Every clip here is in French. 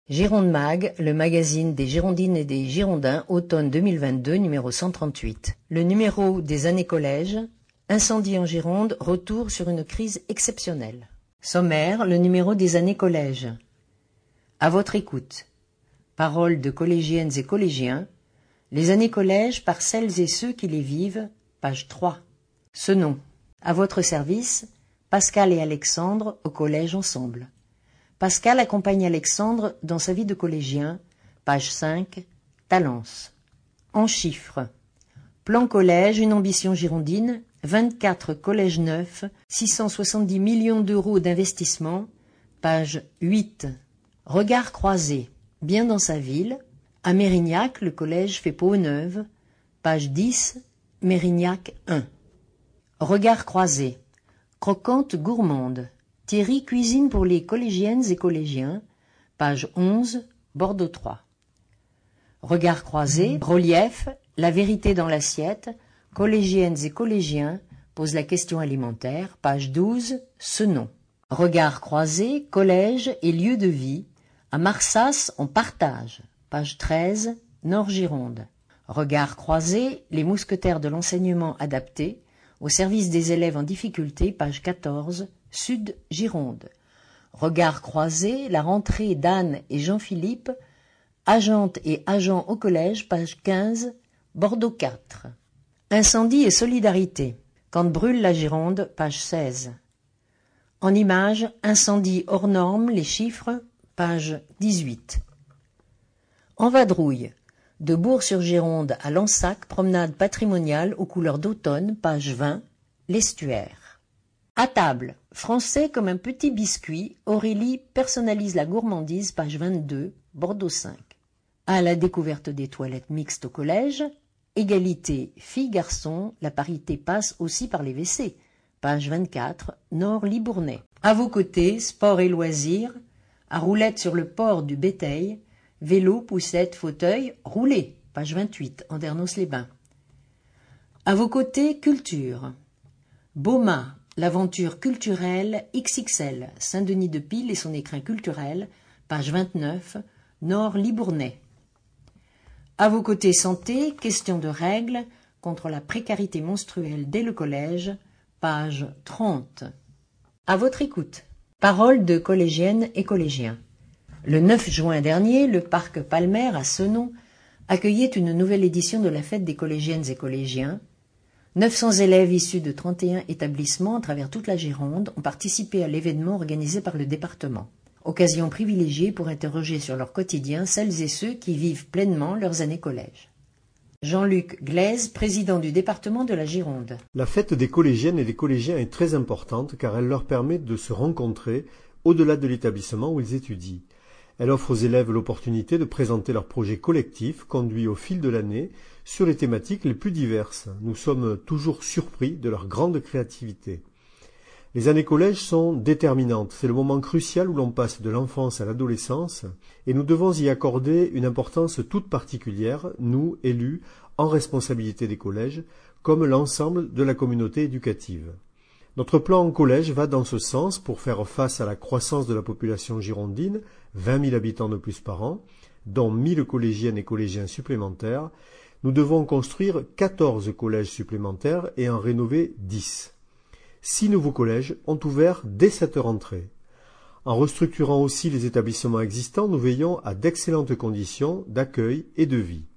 Gironde Mag, le magazine des Girondines et des Girondins, automne 2022, numéro 138. Le numéro des années collège, incendie en Gironde, retour sur une crise exceptionnelle. Sommaire, le numéro des années collège. À votre écoute. Paroles de collégiennes et collégiens. Les années collège par celles et ceux qui les vivent, page 3. Ce nom. À votre service, Pascal et Alexandre au collège ensemble. Pascal accompagne Alexandre dans sa vie de collégien, page 5, Talence. En chiffres. Plan collège, une ambition girondine, 24 collèges neufs, 670 millions d'euros d'investissement, page 8. Regard croisé, bien dans sa ville, à Mérignac, le collège fait peau neuve, page 10, Mérignac 1. Regard croisé, croquante gourmande, Thierry cuisine pour les collégiennes et collégiens, page 11, Bordeaux 3. Regard croisé, relief, la vérité dans l'assiette, collégiennes et collégiens posent la question alimentaire, page 12, ce nom. Regard croisé, collège et lieu de vie, à Marsas on partage, page 13, Nord-Gironde. Regard croisé, les mousquetaires de l'enseignement adapté, au service des élèves en difficulté, page 14, Sud-Gironde. Regard croisé, la rentrée d'Anne et Jean-Philippe, agentes et agents au collège, page 15, Bordeaux 4. Incendie et solidarité, quand brûle la Gironde, page 16. En images, incendie hors norme, les chiffres, page 18. En vadrouille, de Bourg-sur-Gironde à Lansac, promenade patrimoniale aux couleurs d'automne, page 20, l'estuaire. À table, français comme un petit biscuit, Aurélie personnalise la gourmandise, page 22, Bordeaux 5. À la découverte des toilettes mixtes au collège, égalité filles-garçons, la parité passe aussi par les WC, page 24, Nord-Libournais. À vos côtés, sport et loisirs, à roulette sur le port du Béteil, vélo, poussette, fauteuil, roulé, page 28, Andernos-les-Bains. À vos côtés, culture. Boma, l'aventure culturelle XXL, Saint-Denis-de-Pile et son écrin culturel, page 29, Nord-Libournais. À vos côtés, santé, question de règles contre la précarité menstruelle dès le collège, page 30. À votre écoute. Paroles de collégiennes et collégiens. Le 9 juin dernier, le parc Palmer à Senon accueillait une nouvelle édition de la fête des collégiennes et collégiens. 900 élèves issus de 31 établissements à travers toute la Gironde ont participé à l'événement organisé par le département. Occasion privilégiée pour interroger sur leur quotidien celles et ceux qui vivent pleinement leurs années collège. Jean-Luc Glaise, président du département de la Gironde. La fête des collégiennes et des collégiens est très importante car elle leur permet de se rencontrer au-delà de l'établissement où ils étudient. Elle offre aux élèves l'opportunité de présenter leurs projets collectifs conduits au fil de l'année sur les thématiques les plus diverses. Nous sommes toujours surpris de leur grande créativité. Les années collège sont déterminantes. C'est le moment crucial où l'on passe de l'enfance à l'adolescence et nous devons y accorder une importance toute particulière, nous, élus, en responsabilité des collèges, comme l'ensemble de la communauté éducative. Notre plan en collège va dans ce sens pour faire face à la croissance de la population girondine, 20 000 habitants de plus par an, dont 1000 collégiennes et collégiens supplémentaires. Nous devons construire 14 collèges supplémentaires et en rénover 10. 6 nouveaux collèges ont ouvert dès cette rentrée. En restructurant aussi les établissements existants, nous veillons à d'excellentes conditions d'accueil et de vie.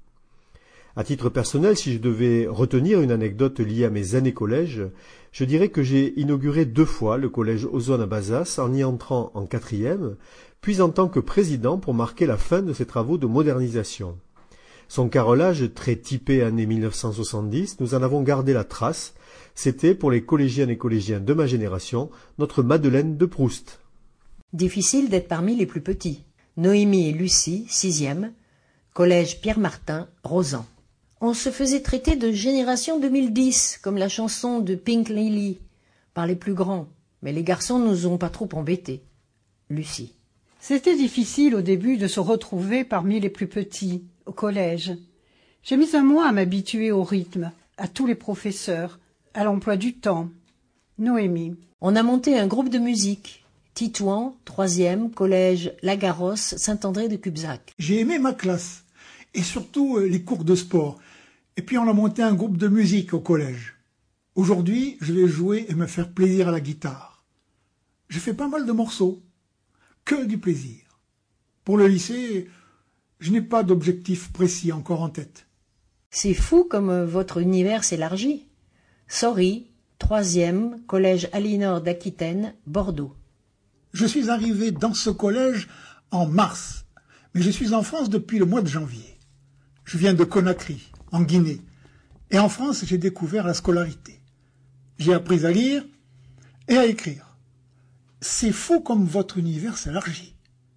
À titre personnel, si je devais retenir une anecdote liée à mes années collège, je dirais que j'ai inauguré 2 fois le collège Ozone à Bazas en y entrant en 4e, puis en tant que président pour marquer la fin de ses travaux de modernisation. Son carrelage, très typé années 1970, nous en avons gardé la trace. C'était, pour les collégiennes et collégiens de ma génération, notre Madeleine de Proust. Difficile d'être parmi les plus petits. Noémie et Lucie, 6e, collège Pierre-Martin, Rosan. On se faisait traiter de génération 2010, comme la chanson de Pink Lily, par les plus grands, mais les garçons nous ont pas trop embêtés. Lucie. C'était difficile au début de se retrouver parmi les plus petits, au collège. J'ai mis un mois à m'habituer au rythme, à tous les professeurs, à l'emploi du temps. Noémie. On a monté un groupe de musique. Titouan, 3e, collège Lagarosse, Saint-André de Cubzac. J'ai aimé ma classe, et surtout les cours de sport. Et puis on a monté un groupe de musique au collège. Aujourd'hui, je vais jouer et me faire plaisir à la guitare. J'ai fait pas mal de morceaux, que du plaisir. Pour le lycée, je n'ai pas d'objectif précis encore en tête. C'est fou comme votre univers s'élargit. Sorry, 3e, collège Aliénor d'Aquitaine, Bordeaux. Je suis arrivé dans ce collège en mars, mais je suis en France depuis le mois de janvier. Je viens de Conakry, en Guinée, et en France j'ai découvert la scolarité. J'ai appris à lire et à écrire. C'est fou comme votre univers s'élargit.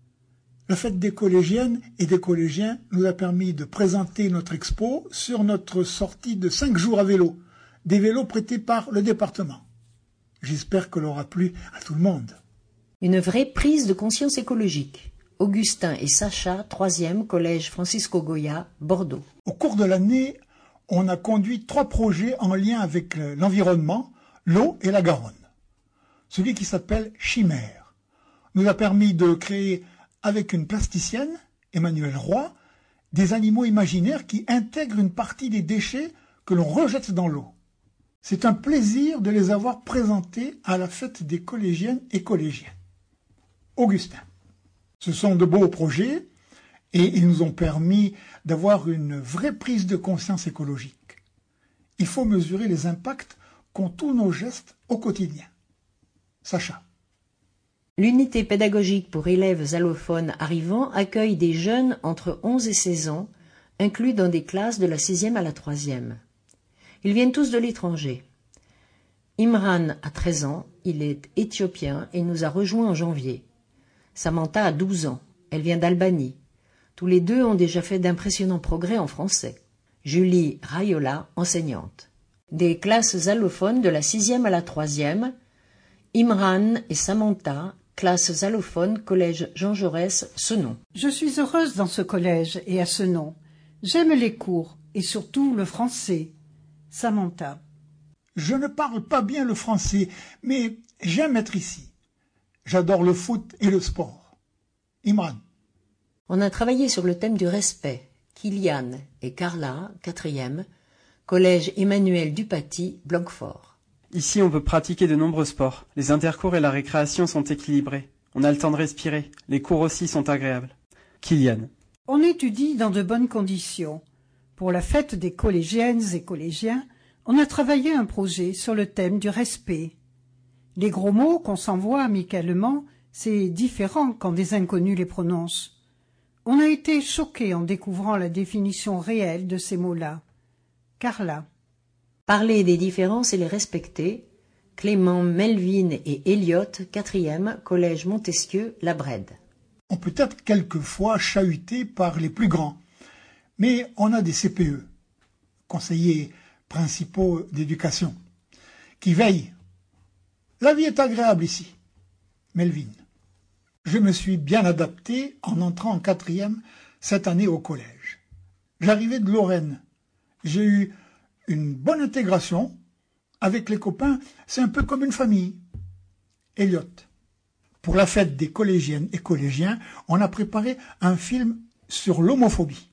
La fête des collégiennes et des collégiens nous a permis de présenter notre expo sur notre sortie de 5 jours à vélo, des vélos prêtés par le département. J'espère que l'aura plu à tout le monde. Une vraie prise de conscience écologique. Augustin et Sacha, 3e, collège Francisco Goya, Bordeaux. Au cours de l'année, on a conduit 3 projets en lien avec l'environnement, l'eau et la Garonne. Celui qui s'appelle Chimère nous a permis de créer avec une plasticienne, Emmanuelle Roy, des animaux imaginaires qui intègrent une partie des déchets que l'on rejette dans l'eau. C'est un plaisir de les avoir présentés à la fête des collégiennes et collégiens. Augustin. Ce sont de beaux projets et ils nous ont permis d'avoir une vraie prise de conscience écologique. Il faut mesurer les impacts qu'ont tous nos gestes au quotidien. Sacha. L'unité pédagogique pour élèves allophones arrivants accueille des jeunes entre 11 et 16 ans, inclus dans des classes de la 6e à la 3e. Ils viennent tous de l'étranger. Imran a 13 ans, il est éthiopien et nous a rejoints en janvier. Samantha a 12 ans, elle vient d'Albanie. Tous les deux ont déjà fait d'impressionnants progrès en français. Julie Rayola, enseignante. Des classes allophones de la 6e à la 3e, Imran et Samantha, classes allophones, collège Jean Jaurès, Senon. Je suis heureuse dans ce collège et à Senon. J'aime les cours et surtout le français. Samantha. Je ne parle pas bien le français, mais j'aime être ici. J'adore le foot et le sport. Imran. On a travaillé sur le thème du respect. Kylian et Carla, 4e, collège Emmanuel Dupaty, Blanquefort. Ici, on peut pratiquer de nombreux sports. Les intercours et la récréation sont équilibrés. On a le temps de respirer. Les cours aussi sont agréables. Kylian. On étudie dans de bonnes conditions. Pour la fête des collégiennes et collégiens, on a travaillé un projet sur le thème du respect. Les gros mots qu'on s'envoie amicalement, c'est différent quand des inconnus les prononcent. On a été choqués en découvrant la définition réelle de ces mots-là. Carla. Parler des différences et les respecter. Clément, Melvin et Elliot, 4e, collège Montesquieu, La Brède. On peut être quelquefois chahuté par les plus grands, mais on a des CPE, conseillers principaux d'éducation, qui veillent. La vie est agréable ici. Melvin. Je me suis bien adapté en entrant en 4e cette année au collège. J'arrivais de Lorraine. J'ai eu une bonne intégration. Avec les copains, c'est un peu comme une famille. Elliot. Pour la fête des collégiennes et collégiens, on a préparé un film sur l'homophobie.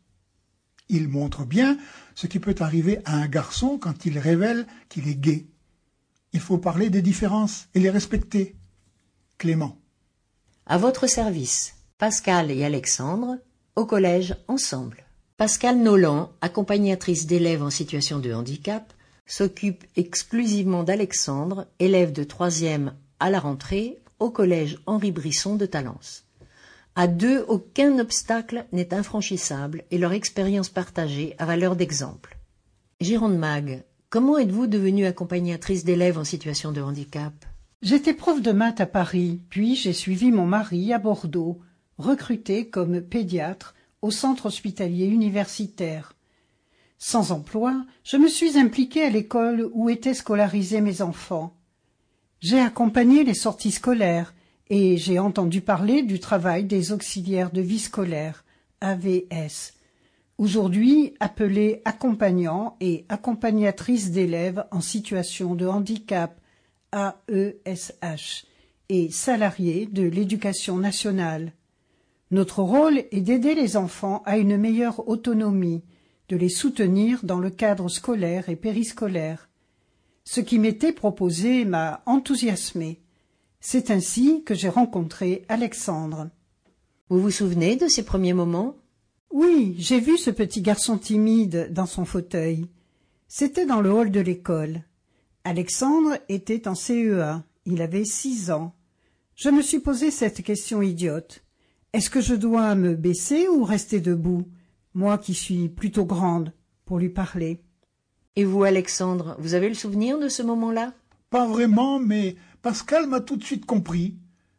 Il montre bien ce qui peut arriver à un garçon quand il révèle qu'il est gay. Il faut parler des différences et les respecter. Clément. À votre service, Pascal et Alexandre, au collège ensemble. Pascal Nolan, accompagnatrice d'élèves en situation de handicap, s'occupe exclusivement d'Alexandre, élève de 3e à la rentrée, au collège Henri Brisson de Talence. À deux, aucun obstacle n'est infranchissable et leur expérience partagée a valeur d'exemple. Gironde Mag, comment êtes-vous devenue accompagnatrice d'élèves en situation de handicap ? J'étais prof de maths à Paris, puis j'ai suivi mon mari à Bordeaux, recruté comme pédiatre au centre hospitalier universitaire. Sans emploi, je me suis impliquée à l'école où étaient scolarisés mes enfants. J'ai accompagné les sorties scolaires et j'ai entendu parler du travail des auxiliaires de vie scolaire, AVS, aujourd'hui appelés accompagnants et accompagnatrices d'élèves en situation de handicap, AESH, et salarié de l'Éducation nationale. Notre rôle est d'aider les enfants à une meilleure autonomie, de les soutenir dans le cadre scolaire et périscolaire. Ce qui m'était proposé m'a enthousiasmé. C'est ainsi que j'ai rencontré Alexandre. Vous vous souvenez de ces premiers moments? Oui, j'ai vu ce petit garçon timide dans son fauteuil. C'était dans le hall de l'école. Alexandre était en CE1. Il avait 6 ans. Je me suis posé cette question idiote. Est-ce que je dois me baisser ou rester debout, moi qui suis plutôt grande, pour lui parler? Et vous, Alexandre, vous avez le souvenir de ce moment-là? Pas vraiment, mais Pascal m'a tout de suite compris.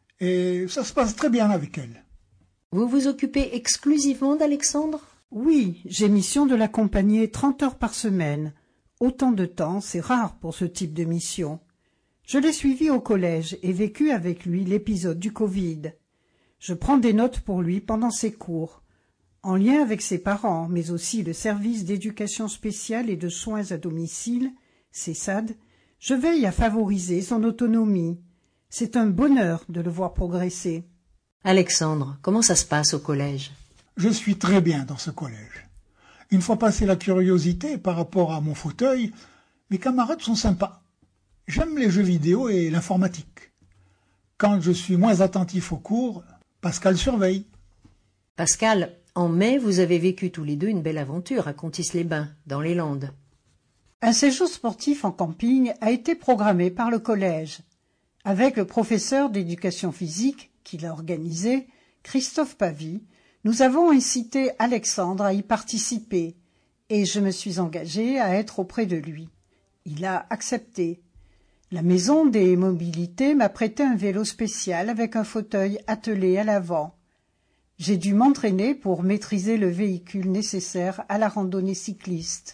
Et ça se passe très bien avec elle. Vous vous occupez exclusivement d'Alexandre? Oui, j'ai mission de l'accompagner 30 heures par semaine. Autant de temps, c'est rare pour ce type de mission. Je l'ai suivi au collège et vécu avec lui l'épisode du Covid. Je prends des notes pour lui pendant ses cours, en lien avec ses parents, mais aussi le service d'éducation spéciale et de soins à domicile, CESAD. Je veille à favoriser son autonomie. C'est un bonheur de le voir progresser. Alexandre, comment ça se passe au collège? Je suis très bien dans ce collège. Une fois passé la curiosité par rapport à mon fauteuil, mes camarades sont sympas. J'aime les jeux vidéo et l'informatique. Quand je suis moins attentif aux cours, Pascal surveille. Pascal, en mai, vous avez vécu tous les deux une belle aventure à Contis-les-Bains, dans les Landes. Un séjour sportif en camping a été programmé par le collège. Avec le professeur d'éducation physique qui l'a organisé, Christophe Pavie, nous avons incité Alexandre à y participer et je me suis engagée à être auprès de lui. Il a accepté. La maison des mobilités m'a prêté un vélo spécial avec un fauteuil attelé à l'avant. J'ai dû m'entraîner pour maîtriser le véhicule nécessaire à la randonnée cycliste.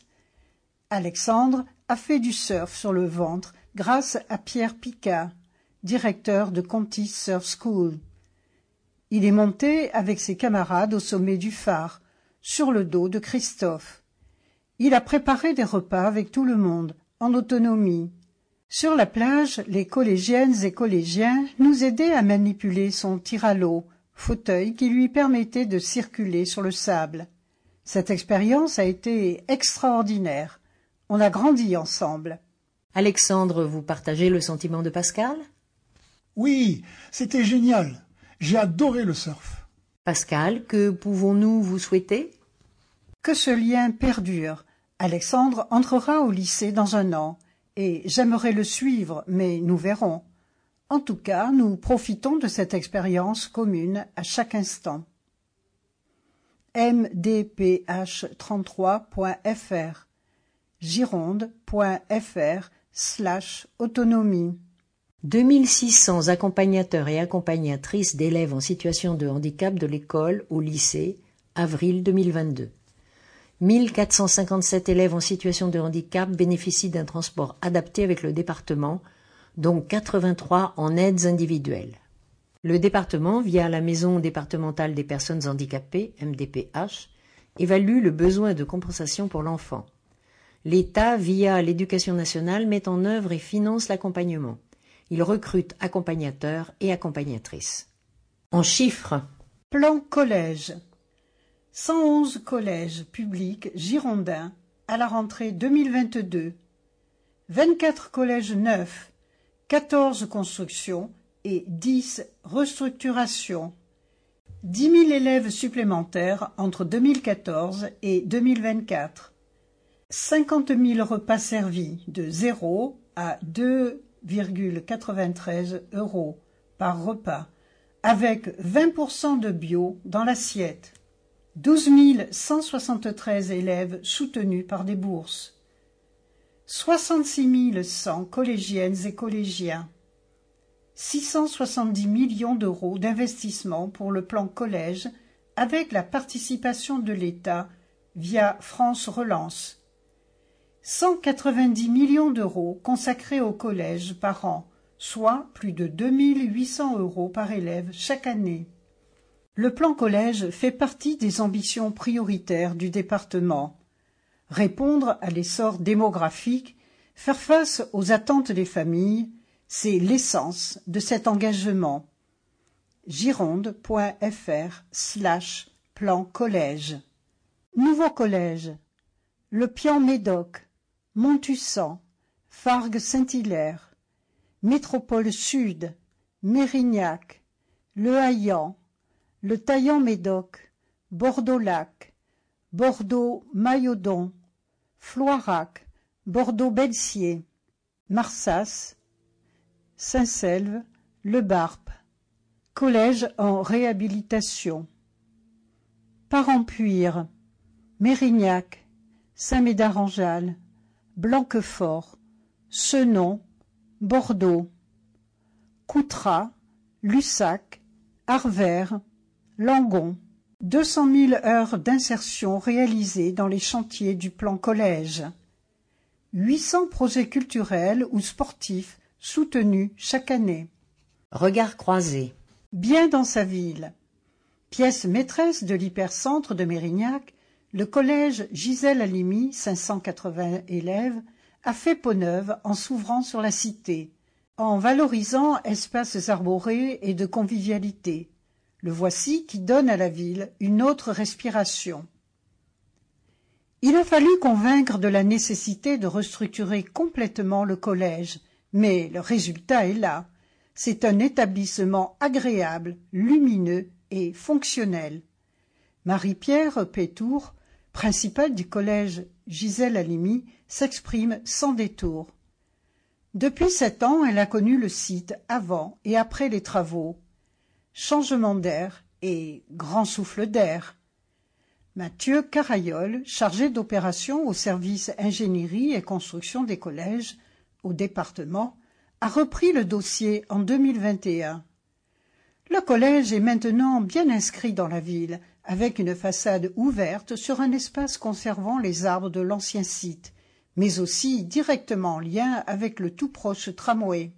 Alexandre a fait du surf sur le ventre grâce à Pierre Picard, directeur de Contis Surf School. Il est monté avec ses camarades au sommet du phare, sur le dos de Christophe. Il a préparé des repas avec tout le monde, en autonomie. Sur la plage, les collégiennes et collégiens nous aidaient à manipuler son tir à l'eau, fauteuil qui lui permettait de circuler sur le sable. Cette expérience a été extraordinaire. On a grandi ensemble. Alexandre, vous partagez le sentiment de Pascal? Oui, c'était génial. J'ai adoré le surf. Pascal, que pouvons-nous vous souhaiter? Que ce lien perdure. Alexandre entrera au lycée dans 1 an. Et j'aimerais le suivre, mais nous verrons. En tout cas, nous profitons de cette expérience commune à chaque instant. mdph33.fr gironde.fr/autonomie 2600 accompagnateurs et accompagnatrices d'élèves en situation de handicap de l'école au lycée, avril 2022. 1457 élèves en situation de handicap bénéficient d'un transport adapté avec le département, dont 83 en aides individuelles. Le département, via la Maison départementale des personnes handicapées, MDPH, évalue le besoin de compensation pour l'enfant. L'État, via l'Éducation nationale, met en œuvre et finance l'accompagnement. Il recrute accompagnateurs et accompagnatrices. En chiffres. Plan collège. 111 collèges publics girondins à la rentrée 2022. 24 collèges neufs, 14 constructions et 10 restructurations. 10 000 élèves supplémentaires entre 2014 et 2024. 50 000 repas servis de 0 à 2,93 € par repas, avec 20% de bio dans l'assiette. 12 173 élèves soutenus par des bourses. 66 100 collégiennes et collégiens. 670 millions d'euros d'investissement pour le plan collège avec la participation de l'État via France Relance. 190 millions d'euros consacrés au collège par an, soit plus de 2 800 € par élève chaque année. Le plan collège fait partie des ambitions prioritaires du département. Répondre à l'essor démographique, faire face aux attentes des familles, C'est l'essence de cet engagement. gironde.fr/plan collège. Nouveau collège. Le Pian-Médoc, Montussan, Fargues-Saint-Hilaire, Métropole Sud, Mérignac, Le Haillan, Le Taillan-Médoc, Bordeaux-Lac, Bordeaux-Mailhodon, Floirac, Bordeaux-Belsier, Marsas, Saint-Selve, Le Barp. Collège en réhabilitation. Parampuire, Mérignac, Saint-Médard-en-Jalles, Blanquefort, Senon, Bordeaux, Coutras, Lussac, Arvers, Langon. 200 000 heures d'insertion réalisées dans les chantiers du plan collège. 800 projets culturels ou sportifs soutenus chaque année. Regard croisé. Bien dans sa ville. Pièce maîtresse de l'hypercentre de Mérignac, le collège Gisèle Halimi, 580 élèves, a fait peau neuve en s'ouvrant sur la cité, en valorisant espaces arborés et de convivialité. Le voici qui donne à la ville une autre respiration. Il a fallu convaincre de la nécessité de restructurer complètement le collège, mais le résultat est là. C'est un établissement agréable, lumineux et fonctionnel. Marie-Pierre Pétour, principale du collège Gisèle Halimi, s'exprime sans détour. Depuis 7 ans, elle a connu le site avant et après les travaux. Changement d'air et grand souffle d'air. Mathieu Carayol, chargé d'opérations au service ingénierie et construction des collèges au département, a repris le dossier en 2021. Le collège est maintenant bien inscrit dans la ville, avec une façade ouverte sur un espace conservant les arbres de l'ancien site, mais aussi directement en lien avec le tout proche tramway.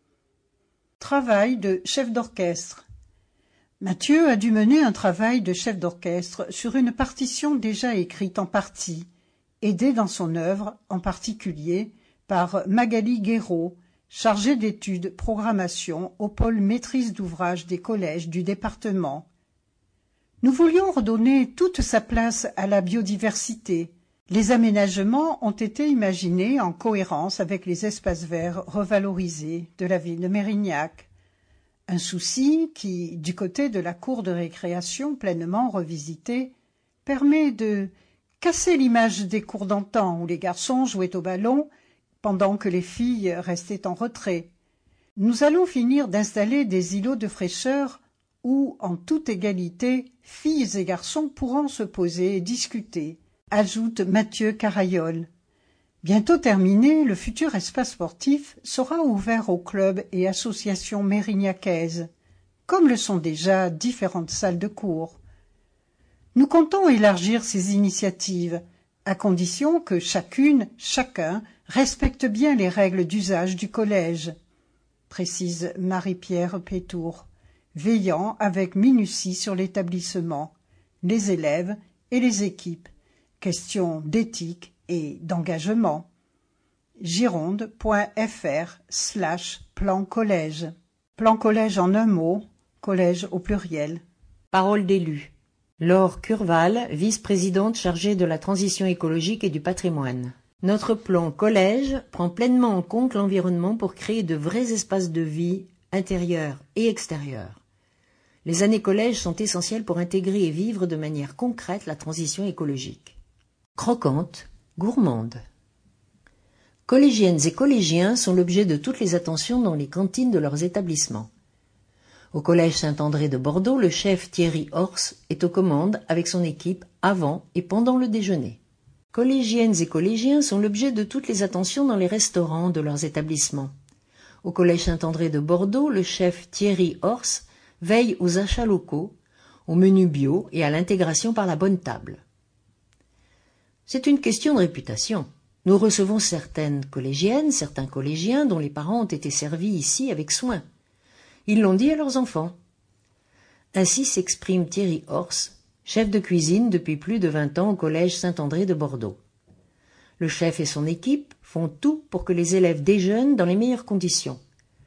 Travail de chef d'orchestre. Mathieu a dû mener un travail de chef d'orchestre sur une partition déjà écrite en partie, aidé dans son œuvre, en particulier, par Magali Guéraud, chargée d'études programmation au pôle maîtrise d'ouvrage des collèges du département. Nous voulions redonner toute sa place à la biodiversité. Les aménagements ont été imaginés en cohérence avec les espaces verts revalorisés de la ville de Mérignac. Un souci qui, du côté de la cour de récréation pleinement revisitée, permet de casser l'image des cours d'antan où les garçons jouaient au ballon pendant que les filles restaient en retrait. Nous allons finir d'installer des îlots de fraîcheur où, en toute égalité, filles et garçons pourront se poser et discuter, ajoute Mathieu Carayol. Bientôt terminé, le futur espace sportif sera ouvert aux clubs et associations mérignacaises, comme le sont déjà différentes salles de cours. Nous comptons élargir ces initiatives, à condition que chacune, chacun, respecte bien les règles d'usage du collège, précise Marie-Pierre Pétour, veillant avec minutie sur l'établissement, les élèves et les équipes. Question d'éthique et d'engagement. gironde.fr/plan collège. Plan collège en un mot, collège au pluriel. Parole d'élu. Laure Curval, vice-présidente chargée de la transition écologique et du patrimoine. Notre plan collège prend pleinement en compte l'environnement pour créer de vrais espaces de vie intérieurs et extérieurs. Les années collège sont essentielles pour intégrer et vivre de manière concrète la transition écologique. Croquante, gourmande. Collégiennes et collégiens sont l'objet de toutes les attentions dans les cantines de leurs établissements. Au collège Saint-André de Bordeaux, le chef Thierry Horst est aux commandes avec son équipe avant et pendant le déjeuner. Collégiennes et collégiens sont l'objet de toutes les attentions dans les restaurants de leurs établissements. Au collège Saint-André de Bordeaux, le chef Thierry Horst veille aux achats locaux, au menu bio et à l'intégration par la bonne table. C'est une question de réputation. Nous recevons certaines collégiennes, certains collégiens dont les parents ont été servis ici avec soin. Ils l'ont dit à leurs enfants. Ainsi s'exprime Thierry Horst, chef de cuisine depuis plus de 20 ans au collège Saint-André de Bordeaux. Le chef et son équipe font tout pour que les élèves déjeunent dans les meilleures conditions.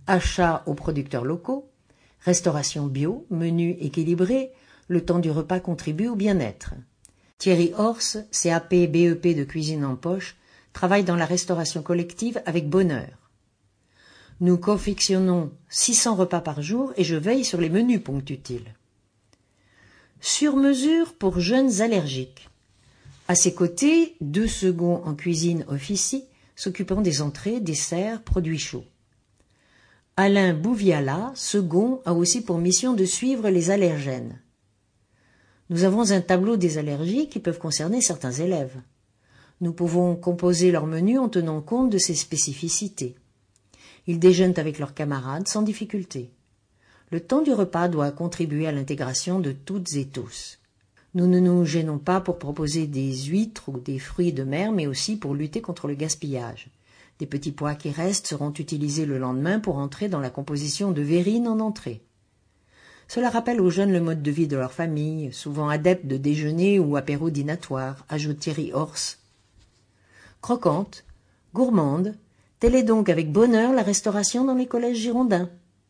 achat aux producteurs locaux, restauration bio, menu équilibré, le temps du repas contribue au bien-être. Thierry Horse, CAP BEP de cuisine en poche, travaille dans la restauration collective avec bonheur. Nous confectionnons 600 repas par jour et je veille sur les menus, ponctue-t-il. Sur mesure pour jeunes allergiques. À ses côtés, 2 seconds en cuisine officient, s'occupant des entrées, desserts, produits chauds. Alain Bouviala, second, a aussi pour mission de suivre les allergènes. Nous avons un tableau des allergies qui peuvent concerner certains élèves. Nous pouvons composer leur menu en tenant compte de ces spécificités. Ils déjeunent avec leurs camarades sans difficulté. Le temps du repas doit contribuer à l'intégration de toutes et tous. Nous ne nous gênons pas pour proposer des huîtres ou des fruits de mer, mais aussi pour lutter contre le gaspillage. Des petits pois qui restent seront utilisés le lendemain pour entrer dans la composition de verrines en entrée. Cela rappelle aux jeunes le mode de vie de leur famille, souvent adeptes de déjeuner ou apéro dînatoire, ajoute Thierry Horse. Croquante, gourmande, telle est donc avec bonheur la restauration dans les collèges girondins.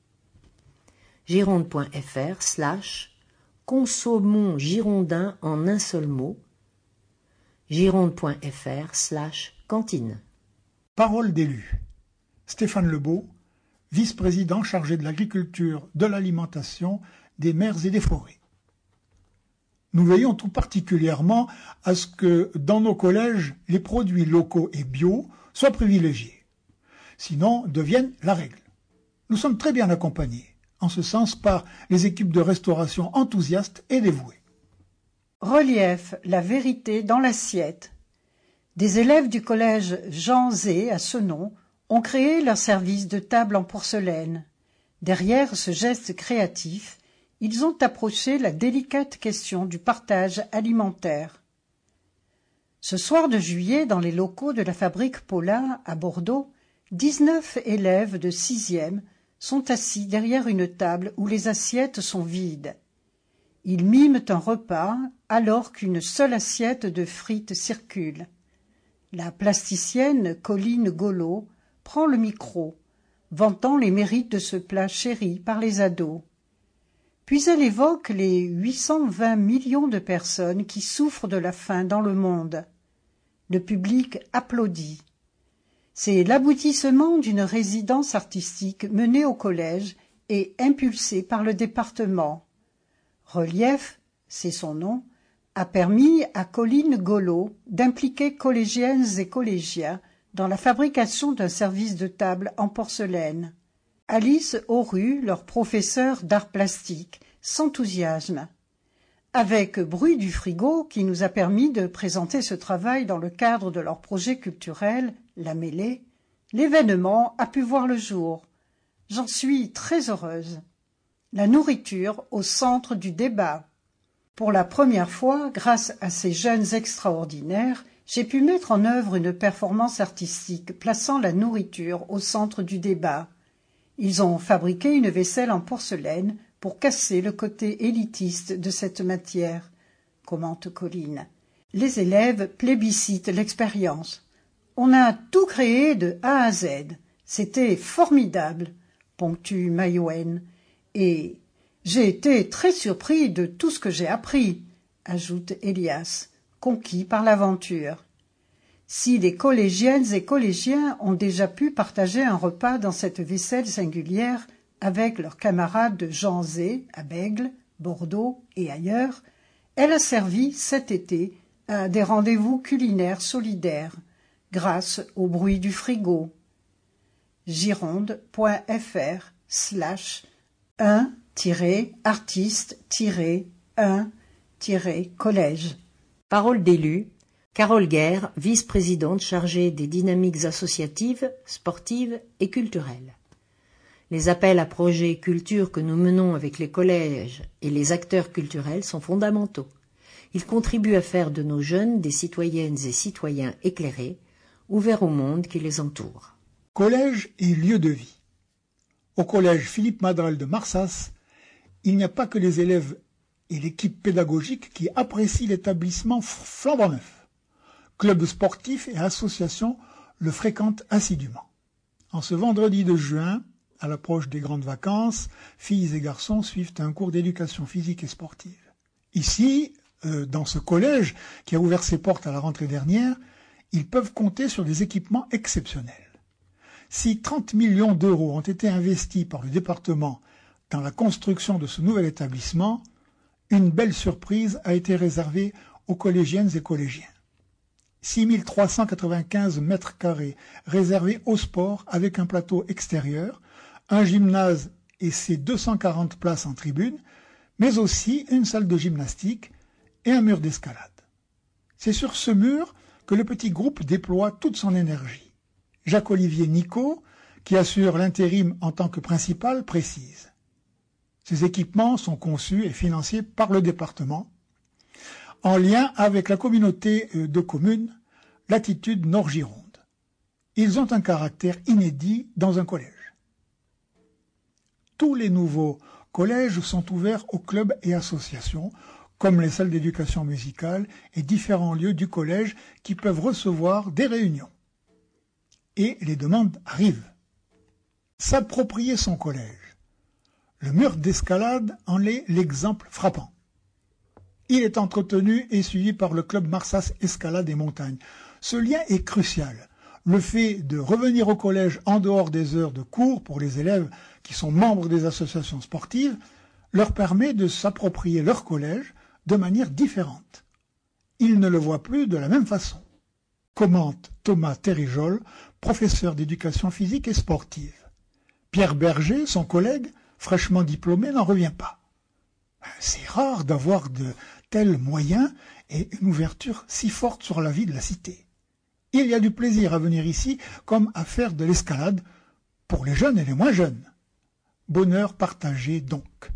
Gironde.fr/consommons girondin en un seul mot. Gironde.fr/cantine. Parole d'élu. Stéphane Lebeau, vice-président chargé de l'agriculture, de l'alimentation, des mers et des forêts. Nous veillons tout particulièrement à ce que, dans nos collèges, les produits locaux et bio soient privilégiés. Sinon, deviennent la règle. Nous sommes très bien accompagnés, en ce sens, par les équipes de restauration enthousiastes et dévouées. Relief, la vérité dans l'assiette. Des élèves du collège Jean Zé à Senon ont créé leur service de table en porcelaine. Derrière ce geste créatif, ils ont approché la délicate question du partage alimentaire. Ce soir de juillet, dans les locaux de la fabrique Paula à Bordeaux, 19 élèves de 6e sont assis derrière une table où les assiettes sont vides. Ils miment un repas alors qu'une seule assiette de frites circule. La plasticienne Colline Golo prend le micro, vantant les mérites de ce plat chéri par les ados. Puis elle évoque les 820 millions de personnes qui souffrent de la faim dans le monde. Le public applaudit. C'est l'aboutissement d'une résidence artistique menée au collège et impulsée par le département. Relief, c'est son nom, a permis à Colline Golo d'impliquer collégiennes et collégiens dans la fabrication d'un service de table en porcelaine. Alice Auru, leur professeur d'art plastique, s'enthousiasme. Avec Bruit du frigo, qui nous a permis de présenter ce travail dans le cadre de leur projet culturel, La Mêlée, l'événement a pu voir le jour. J'en suis très heureuse. La nourriture au centre du débat. Pour la première fois, grâce à ces jeunes extraordinaires, j'ai pu mettre en œuvre une performance artistique plaçant la nourriture au centre du débat. Ils ont fabriqué une vaisselle en porcelaine pour casser le côté élitiste de cette matière, commente Colline. Les élèves plébiscitent l'expérience. On a tout créé de A à Z. C'était formidable, ponctue Mayouen. Et j'ai été très surpris de tout ce que j'ai appris, ajoute Elias, conquis par l'aventure. Si les collégiennes et collégiens ont déjà pu partager un repas dans cette vaisselle singulière avec leurs camarades de Jean Zé à Bègle, Bordeaux et ailleurs, elle a servi cet été à des rendez-vous culinaires solidaires grâce au bruit du frigo. gironde.fr/1-artiste-1-collège. Parole d'élu. Carole Guerre, vice-présidente chargée des dynamiques associatives, sportives et culturelles. Les appels à projets culture que nous menons avec les collèges et les acteurs culturels sont fondamentaux. Ils contribuent à faire de nos jeunes des citoyennes et citoyens éclairés, ouverts au monde qui les entoure. Collège et lieu de vie. Au collège Philippe Madral de Marsas, il n'y a pas que les élèves et l'équipe pédagogique qui apprécient l'établissement flambant neuf. Clubs sportifs et associations le fréquentent assidûment. En ce vendredi de juin, À l'approche des grandes vacances, filles et garçons suivent un cours d'éducation physique et sportive. Ici, dans ce collège qui a ouvert ses portes à la rentrée dernière, ils peuvent compter sur des équipements exceptionnels. Si 30 millions d'euros ont été investis par le département dans la construction de ce nouvel établissement, une belle surprise a été réservée aux collégiennes et collégiens. 6 395 mètres carrés réservés au sport avec un plateau extérieur, un gymnase et ses 240 places en tribune, mais aussi une salle de gymnastique et un mur d'escalade. C'est sur ce mur que le petit groupe déploie toute son énergie. Jacques-Olivier Nicot, qui assure l'intérim en tant que principal, précise. Ces équipements sont conçus et financés par le département, en lien avec la communauté de communes Latitude Nord-Gironde. Ils ont un caractère inédit dans un collège. Tous les nouveaux collèges sont ouverts aux clubs et associations, comme les salles d'éducation musicale et différents lieux du collège qui peuvent recevoir des réunions. Et les demandes arrivent. S'approprier son collège. Le mur d'escalade en est l'exemple frappant. Il est entretenu et suivi par le club Marsas Escalade et Montagne. Ce lien est crucial. Le fait de revenir au collège en dehors des heures de cours pour les élèves qui sont membres des associations sportives leur permet de s'approprier leur collège de manière différente. Ils ne le voient plus de la même façon. Commente Thomas Terrijol, professeur d'éducation physique et sportive. Pierre Berger, son collègue, fraîchement diplômé, n'en revient pas. C'est rare d'avoir de tels moyens et une ouverture si forte sur la vie de la cité. Il y a du plaisir à venir ici comme à faire de l'escalade pour les jeunes et les moins jeunes. Bonheur partagé donc.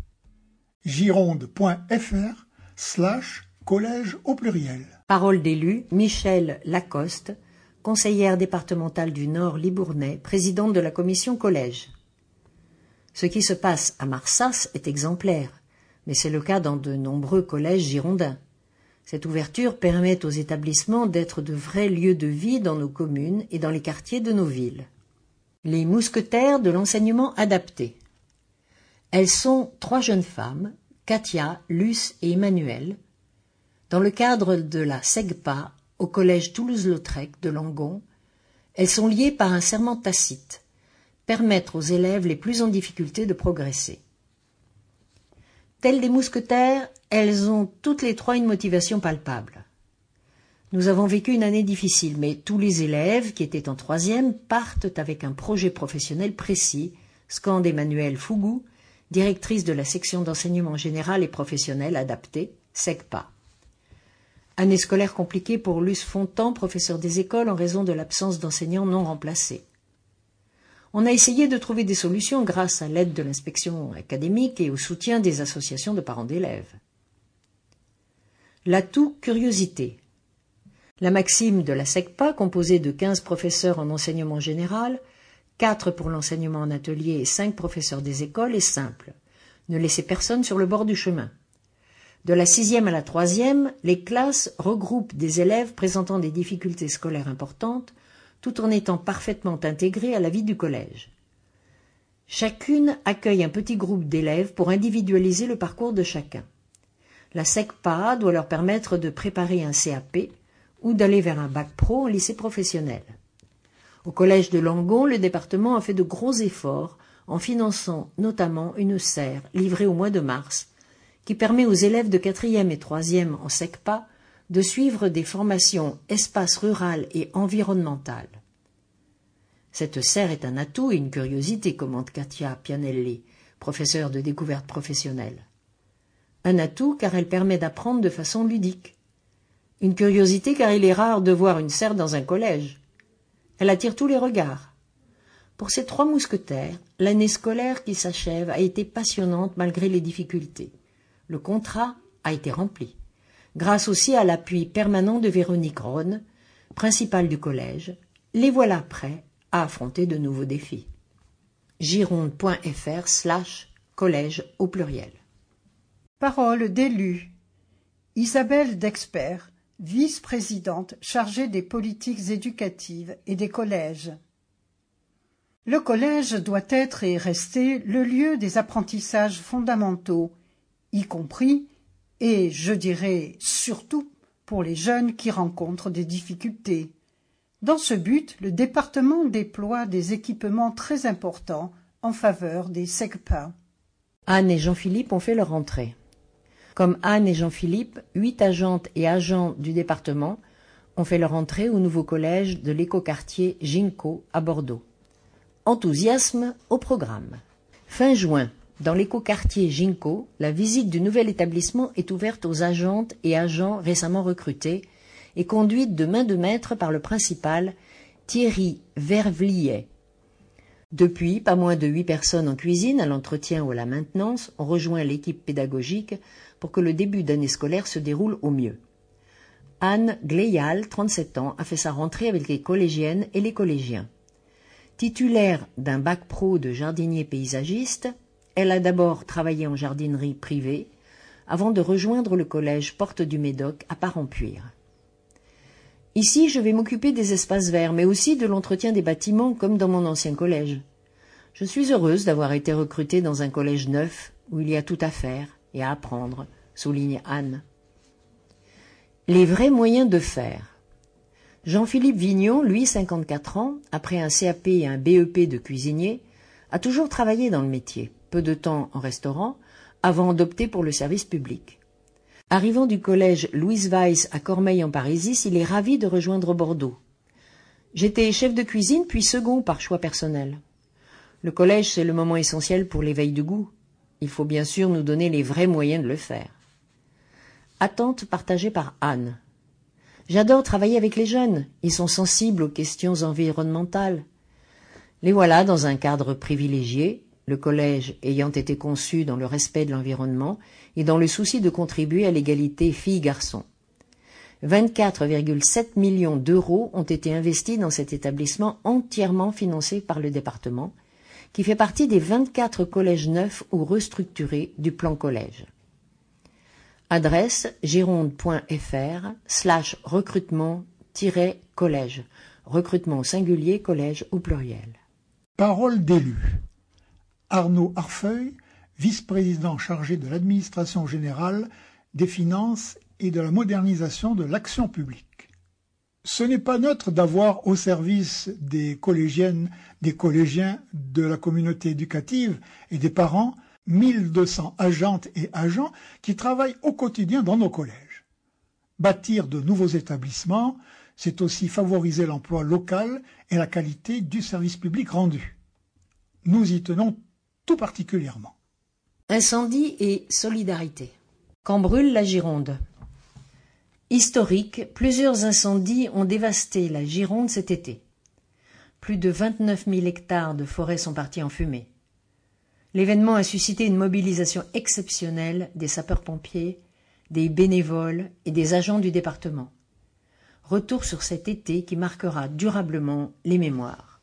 gironde.fr/collège au pluriel. Parole d'élu, Michèle Lacoste, conseillère départementale du Nord Libournais, présidente de la commission collège. Ce qui se passe à Marsas est exemplaire, mais c'est le cas dans de nombreux collèges girondins. Cette ouverture permet aux établissements d'être de vrais lieux de vie dans nos communes et dans les quartiers de nos villes. Les mousquetaires de l'enseignement adapté. Elles sont 3 jeunes femmes, Katia, Luce et Emmanuelle, dans le cadre de la SEGPA au collège Toulouse-Lautrec de Langon. Elles sont liées par un serment tacite, permettre aux élèves les plus en difficulté de progresser. Telles des mousquetaires, elles ont toutes les 3 une motivation palpable. Nous avons vécu une année difficile, mais tous les élèves qui étaient en 3e partent avec un projet professionnel précis, scande Emmanuelle Fougou, directrice de la section d'enseignement général et professionnel adapté, SEGPA. Année scolaire compliquée pour Luce Fontan, professeur des écoles, en raison de l'absence d'enseignants non remplacés. On a essayé de trouver des solutions grâce à l'aide de l'inspection académique et au soutien des associations de parents d'élèves. L'atout curiosité. La maxime de la SEGPA, composée de 15 professeurs en enseignement général, 4 pour l'enseignement en atelier et 5 professeurs des écoles, est simple. Ne laissez personne sur le bord du chemin. De la 6e à la 3e, les classes regroupent des élèves présentant des difficultés scolaires importantes, tout en étant parfaitement intégrées à la vie du collège. Chacune accueille un petit groupe d'élèves pour individualiser le parcours de chacun. La SEGPA doit leur permettre de préparer un CAP ou d'aller vers un bac pro en lycée professionnel. Au collège de Langon, le département a fait de gros efforts en finançant notamment une serre livrée au mois de mars qui permet aux élèves de 4e et 3e en SEGPA de suivre des formations espace rural et environnemental. Cette serre est un atout et une curiosité, commente Katia Pianelli, professeure de découverte professionnelle. Un atout car elle permet d'apprendre de façon ludique. Une curiosité car il est rare de voir une serre dans un collège. Elle attire tous les regards. Pour ces 3 mousquetaires, l'année scolaire qui s'achève a été passionnante malgré les difficultés. Le contrat a été rempli, grâce aussi à l'appui permanent de Véronique Rhône, principale du collège. Les voilà prêts à affronter de nouveaux défis. gironde.fr/collège au pluriel. Parole d'élu. Isabelle Dexpert, vice-présidente chargée des politiques éducatives et des collèges. Le collège doit être et rester le lieu des apprentissages fondamentaux, y compris, et je dirais surtout, pour les jeunes qui rencontrent des difficultés. Dans ce but, le département déploie des équipements très importants en faveur des SECPA. Anne et Jean-Philippe ont fait leur entrée. Comme Anne et Jean-Philippe, 8 agentes et agents du département ont fait leur entrée au nouveau collège de l'écoquartier Ginko à Bordeaux. Enthousiasme au programme. Fin juin, dans l'écoquartier Ginko, la visite du nouvel établissement est ouverte aux agentes et agents récemment recrutés et conduite de main de maître par le principal Thierry Vervliet. Depuis, pas moins de 8 personnes en cuisine, à l'entretien ou à la maintenance ont rejoint l'équipe pédagogique pour que le début d'année scolaire se déroule au mieux. Anne Gléal, 37 ans, a fait sa rentrée avec les collégiennes et les collégiens. Titulaire d'un bac pro de jardinier paysagiste, elle a d'abord travaillé en jardinerie privée avant de rejoindre le collège Porte du Médoc à Parempuire. Ici, je vais m'occuper des espaces verts, mais aussi de l'entretien des bâtiments comme dans mon ancien collège. Je suis heureuse d'avoir été recrutée dans un collège neuf où il y a tout à faire et à apprendre, souligne Anne. Les vrais moyens de faire. Jean-Philippe Vignon, lui, 54 ans, après un CAP et un BEP de cuisinier, a toujours travaillé dans le métier, peu de temps en restaurant, avant d'opter pour le service public. Arrivant du collège Louise Weiss à Cormeilles en Parisis, il est ravi de rejoindre Bordeaux. J'étais chef de cuisine puis second par choix personnel. Le collège, c'est le moment essentiel pour l'éveil du goût. Il faut bien sûr nous donner les vrais moyens de le faire. Attente partagée par Anne. J'adore travailler avec les jeunes. Ils sont sensibles aux questions environnementales. Les voilà dans un cadre privilégié, le collège ayant été conçu dans le respect de l'environnement et dans le souci de contribuer à l'égalité filles-garçons. 24,7 millions d'euros ont été investis dans cet établissement entièrement financé par le département, qui fait partie des 24 collèges neufs ou restructurés du plan collège. Adresse gironde.fr/recrutement-collège. Recrutement au singulier, collège au pluriel. Parole d'élu. Arnaud Arfeuil, vice-président chargé de l'administration générale, des finances et de la modernisation de l'action publique. Ce n'est pas neutre d'avoir au service des collégiennes, des collégiens, de la communauté éducative et des parents 1200 agentes et agents qui travaillent au quotidien dans nos collèges. Bâtir de nouveaux établissements, c'est aussi favoriser l'emploi local et la qualité du service public rendu. Nous y tenons tout particulièrement. Incendie et solidarité. Quand brûle la Gironde. Historique, plusieurs incendies ont dévasté la Gironde cet été. Plus de 29 000 hectares de forêt sont partis en fumée. L'événement a suscité une mobilisation exceptionnelle des sapeurs-pompiers, des bénévoles et des agents du département. Retour sur cet été qui marquera durablement les mémoires.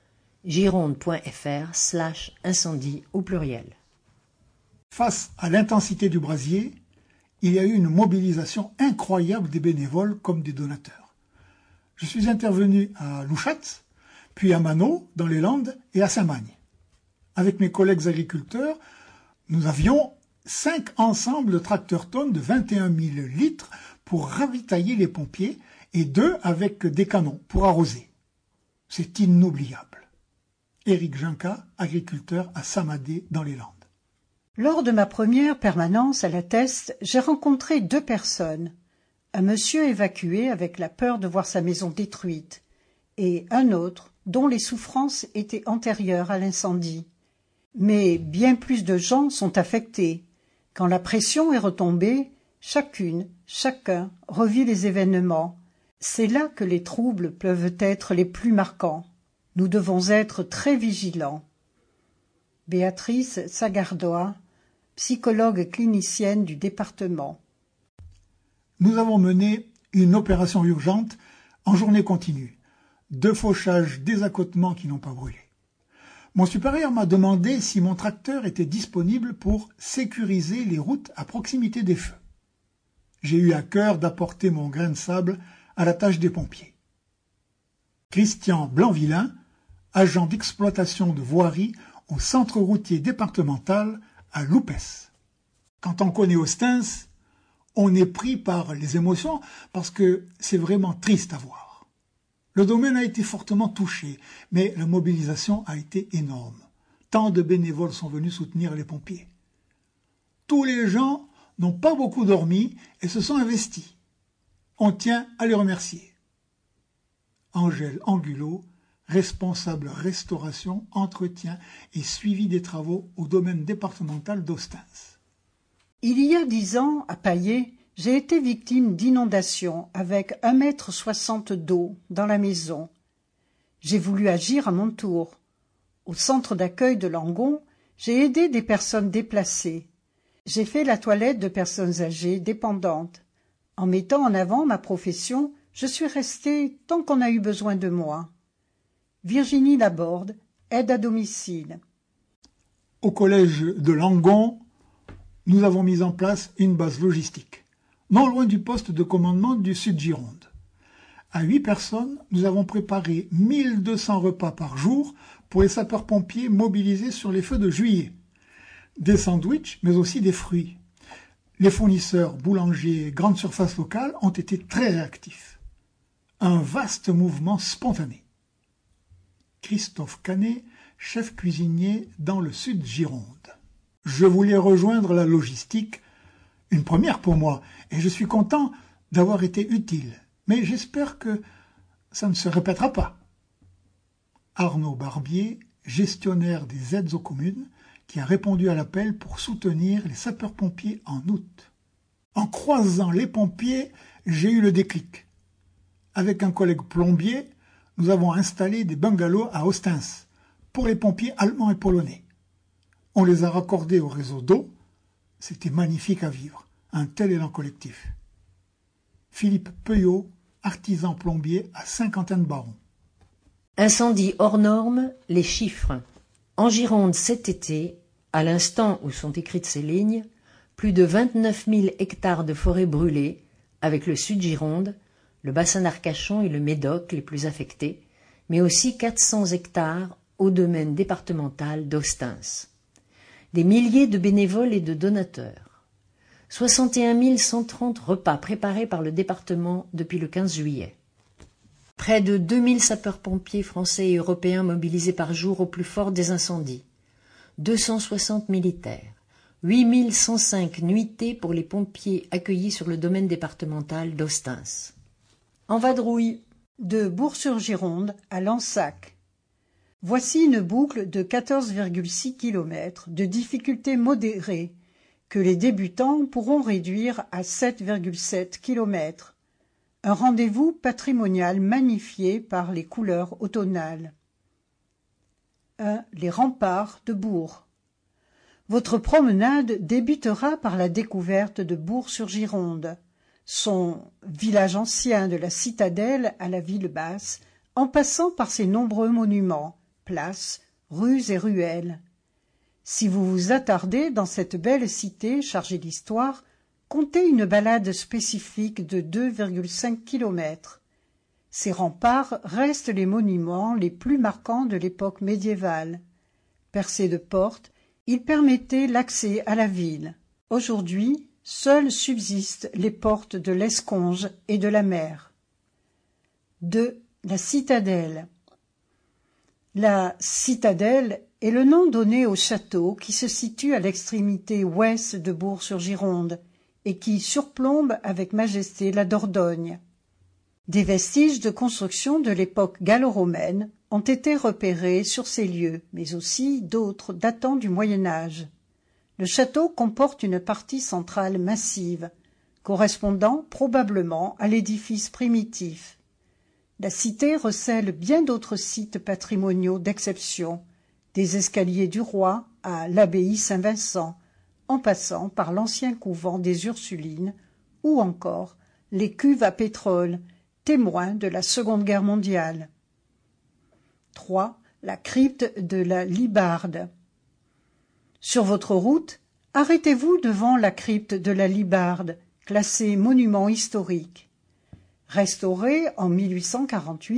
gironde.fr/incendie au pluriel. Face à l'intensité du brasier, il y a eu une mobilisation incroyable des bénévoles comme des donateurs. Je suis intervenu à Louchatz, puis à Manot, dans les Landes, et à Saint-Magne. Avec mes collègues agriculteurs, nous avions 5 ensembles de tracteurs-tonnes de 21 000 litres pour ravitailler les pompiers et 2 avec des canons pour arroser. C'est inoubliable. Éric Junca, agriculteur à Samadé dans les Landes. Lors de ma première permanence à la Teste, j'ai rencontré 2 personnes. Un monsieur évacué avec la peur de voir sa maison détruite et un autre dont les souffrances étaient antérieures à l'incendie. Mais bien plus de gens sont affectés. Quand la pression est retombée, chacun revit les événements. C'est là que les troubles peuvent être les plus marquants. Nous devons être très vigilants. Béatrice Sagardoa, psychologue clinicienne du département. Nous avons mené une opération urgente en journée continue. 2 fauchages, des accotements qui n'ont pas brûlé. Mon supérieur m'a demandé si mon tracteur était disponible pour sécuriser les routes à proximité des feux. J'ai eu à cœur d'apporter mon grain de sable à la tâche des pompiers. Christian Blanvillain, agent d'exploitation de voirie au centre routier départemental à Loupès. Quand on connaît Ostens, on est pris par les émotions parce que c'est vraiment triste à voir. Le domaine a été fortement touché, mais la mobilisation a été énorme. Tant de bénévoles sont venus soutenir les pompiers. Tous les gens n'ont pas beaucoup dormi et se sont investis. On tient à les remercier. Angèle Angulot, responsable restauration, entretien et suivi des travaux au domaine départemental d'Ostens. Il y a 10 ans, à Paillé, j'ai été victime d'inondations avec 1,60 m d'eau dans la maison. J'ai voulu agir à mon tour. Au centre d'accueil de Langon, j'ai aidé des personnes déplacées. J'ai fait la toilette de personnes âgées dépendantes. En mettant en avant ma profession, je suis restée tant qu'on a eu besoin de moi. Virginie Laborde, aide à domicile. Au collège de Langon, nous avons mis en place une base logistique, non loin du poste de commandement du Sud-Gironde. À 8 personnes, nous avons préparé 1200 repas par jour pour les sapeurs-pompiers mobilisés sur les feux de juillet. Des sandwichs, mais aussi des fruits. Les fournisseurs, boulangers et grandes surfaces locales ont été très réactifs. Un vaste mouvement spontané. Christophe Canet, chef cuisinier dans le Sud-Gironde. Je voulais rejoindre la logistique, une première pour moi, et je suis content d'avoir été utile. Mais j'espère que ça ne se répétera pas. Arnaud Barbier, gestionnaire des aides aux communes, qui a répondu à l'appel pour soutenir les sapeurs-pompiers en août. En croisant les pompiers, j'ai eu le déclic. Avec un collègue plombier, nous avons installé des bungalows à Ostens pour les pompiers allemands et polonais. On les a raccordés au réseau d'eau. C'était magnifique à vivre, un tel élan collectif. Philippe Peuillot, artisan plombier à Saint-Quentin-de-Baron. Incendie hors norme, les chiffres. En Gironde cet été, à l'instant où sont écrites ces lignes, plus de 29 000 hectares de forêt brûlées, avec le Sud-Gironde, le bassin d'Arcachon et le Médoc les plus affectés, mais aussi 400 hectares au domaine départemental d'Ostens. Des milliers de bénévoles et de donateurs. 61 130 repas préparés par le département depuis le 15 juillet. Près de 2000 sapeurs-pompiers français et européens mobilisés par jour au plus fort des incendies. 260 militaires. 8105 nuitées pour les pompiers accueillis sur le domaine départemental d'Ostens. En vadrouille, de Bourg-sur-Gironde à Lansac. Voici une boucle de 14,6 km de difficulté modérée que les débutants pourront réduire à 7,7 km. Un rendez-vous patrimonial magnifié par les couleurs automnales. 1. Les remparts de Bourg. Votre promenade débutera par la découverte de Bourg-sur-Gironde, son village ancien de la citadelle à la ville basse, en passant par ses nombreux monuments, places, rues et ruelles. Si vous vous attardez dans cette belle cité chargée d'histoire, comptez une balade spécifique de 2,5 km. Ces remparts restent les monuments les plus marquants de l'époque médiévale. Percés de portes, ils permettaient l'accès à la ville. Aujourd'hui, seules subsistent les portes de l'Esconge et de la mer. 2. La citadelle. La citadelle est le nom donné au château qui se situe à l'extrémité ouest de Bourg-sur-Gironde et qui surplombe avec majesté la Dordogne. Des vestiges de construction de l'époque gallo-romaine ont été repérés sur ces lieux, mais aussi d'autres datant du Moyen Âge. Le château comporte une partie centrale massive, correspondant probablement à l'édifice primitif. La cité recèle bien d'autres sites patrimoniaux d'exception, des escaliers du roi à l'abbaye Saint-Vincent, en passant par l'ancien couvent des Ursulines, ou encore les cuves à pétrole, témoins de la Seconde Guerre mondiale. 3. La crypte de la Libarde. Sur votre route, arrêtez-vous devant la crypte de la Libarde, classée monument historique. Restaurée en 1848,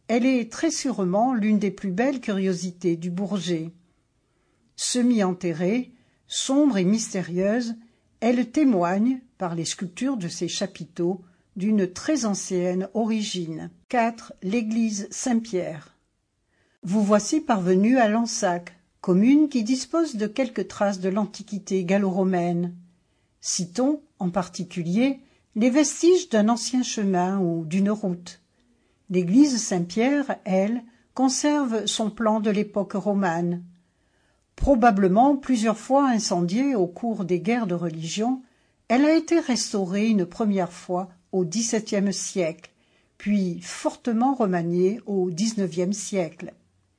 Elle est très sûrement l'une des plus belles curiosités du Bourget. Semi-enterrée, sombre et mystérieuse, elle témoigne, par les sculptures de ses chapiteaux, d'une très ancienne origine. 4. L'église Saint-Pierre. Vous voici parvenu à Lansac, commune qui dispose de quelques traces de l'antiquité gallo-romaine. Citons, en particulier, les vestiges d'un ancien chemin ou d'une route. L'église Saint-Pierre, elle, conserve son plan de l'époque romane. Probablement plusieurs fois incendiée au cours des guerres de religion, elle a été restaurée une première fois au XVIIe siècle, puis fortement remaniée au XIXe siècle.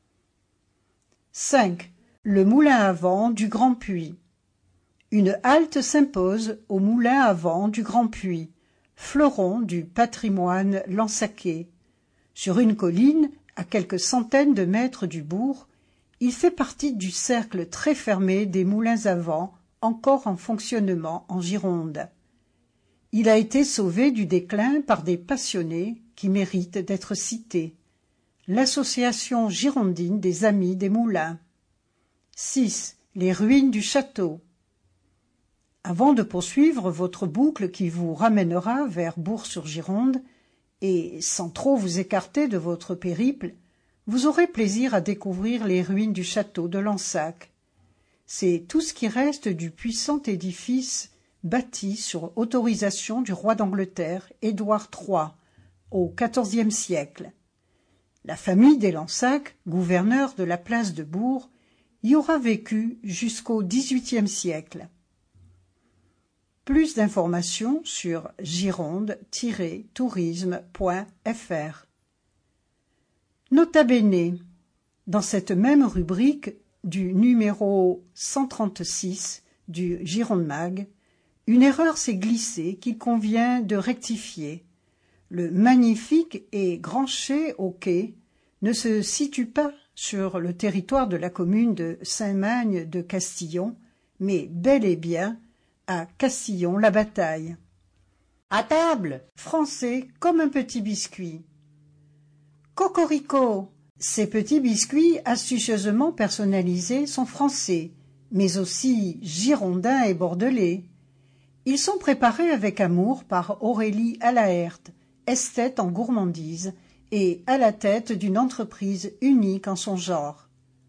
5. Le moulin à vent du Grand Puy. Une halte s'impose au moulin à vent du Grand Puy, fleuron du patrimoine lansacais. Sur une colline, à quelques centaines de mètres du bourg, il fait partie du cercle très fermé des moulins à vent encore en fonctionnement en Gironde. Il a été sauvé du déclin par des passionnés qui méritent d'être cités. L'Association girondine des Amis des Moulins. 6. Les ruines du château. Avant de poursuivre votre boucle qui vous ramènera vers Bourg-sur-Gironde, et sans trop vous écarter de votre périple, vous aurez plaisir à découvrir les ruines du château de Lansac. C'est tout ce qui reste du puissant édifice bâti sur autorisation du roi d'Angleterre, Édouard III, au XIVe siècle. La famille des Lansac, gouverneur de la place de Bourg, y aura vécu jusqu'au XVIIIe siècle. Plus d'informations sur gironde-tourisme.fr. Nota bene, dans cette même rubrique du numéro 136 du Gironde Mag, une erreur s'est glissée qu'il convient de rectifier. Le magnifique et grand chai au quai ne se situe pas sur le territoire de la commune de Saint-Magne de Castillon, mais bel et bien à Castillon-la-Bataille. À table! Français comme un petit biscuit. Cocorico! Ces petits biscuits astucieusement personnalisés sont français, mais aussi girondins et bordelais. Ils sont préparés avec amour par Aurélie Allaert, esthète en gourmandise, et à la tête d'une entreprise unique en son genre.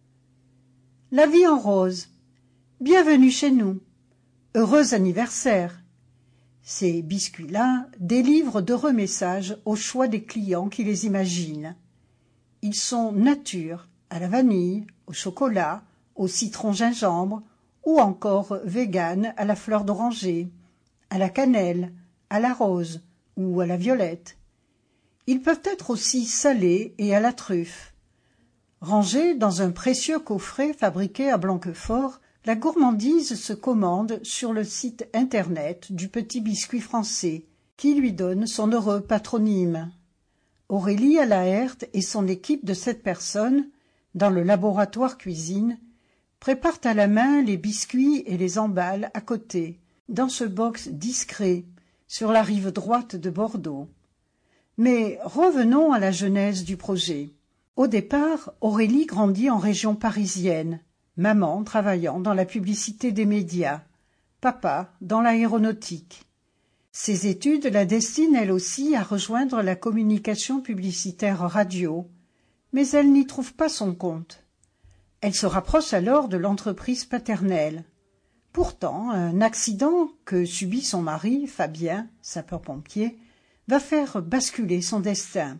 La vie en rose. Bienvenue chez nous. Heureux anniversaire. Ces biscuits-là délivrent d'heureux messages au choix des clients qui les imaginent. Ils sont nature, à la vanille, au chocolat, au citron gingembre, ou encore vegan à la fleur d'oranger, à la cannelle, à la rose ou à la violette. Ils peuvent être aussi salés et à la truffe. Rangés dans un précieux coffret fabriqué à Blanquefort, la gourmandise se commande sur le site internet du petit biscuit français, qui lui donne son heureux patronyme. Aurélie Allaert et son équipe de 7 personnes, dans le laboratoire cuisine, préparent à la main les biscuits et les emballent à côté, dans ce box discret, sur la rive droite de Bordeaux. Mais revenons à la genèse du projet. Au départ, Aurélie grandit en région parisienne, maman travaillant dans la publicité des médias, papa dans l'aéronautique. Ses études la destinent elle aussi à rejoindre la communication publicitaire radio, mais elle n'y trouve pas son compte. Elle se rapproche alors de l'entreprise paternelle. Pourtant, un accident que subit son mari, Fabien, sapeur-pompier, va faire basculer son destin.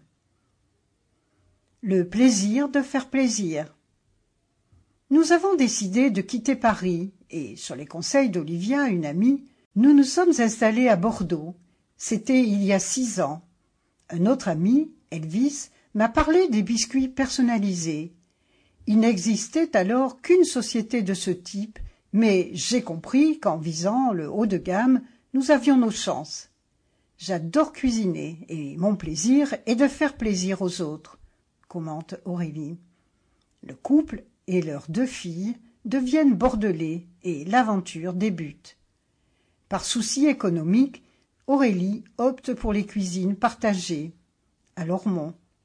Le plaisir de faire plaisir. Nous avons décidé de quitter Paris et, sur les conseils d'Olivia, une amie, nous nous sommes installés à Bordeaux. C'était il y a 6 ans. Un autre ami, Elvis, m'a parlé des biscuits personnalisés. Il n'existait alors qu'une société de ce type, mais j'ai compris qu'en visant le haut de gamme, nous avions nos chances. J'adore cuisiner et mon plaisir est de faire plaisir aux autres, commente Aurélie. Le couple et leurs 2 filles deviennent bordelais et l'aventure débute. Par souci économique, Aurélie opte pour les cuisines partagées, à Lormont,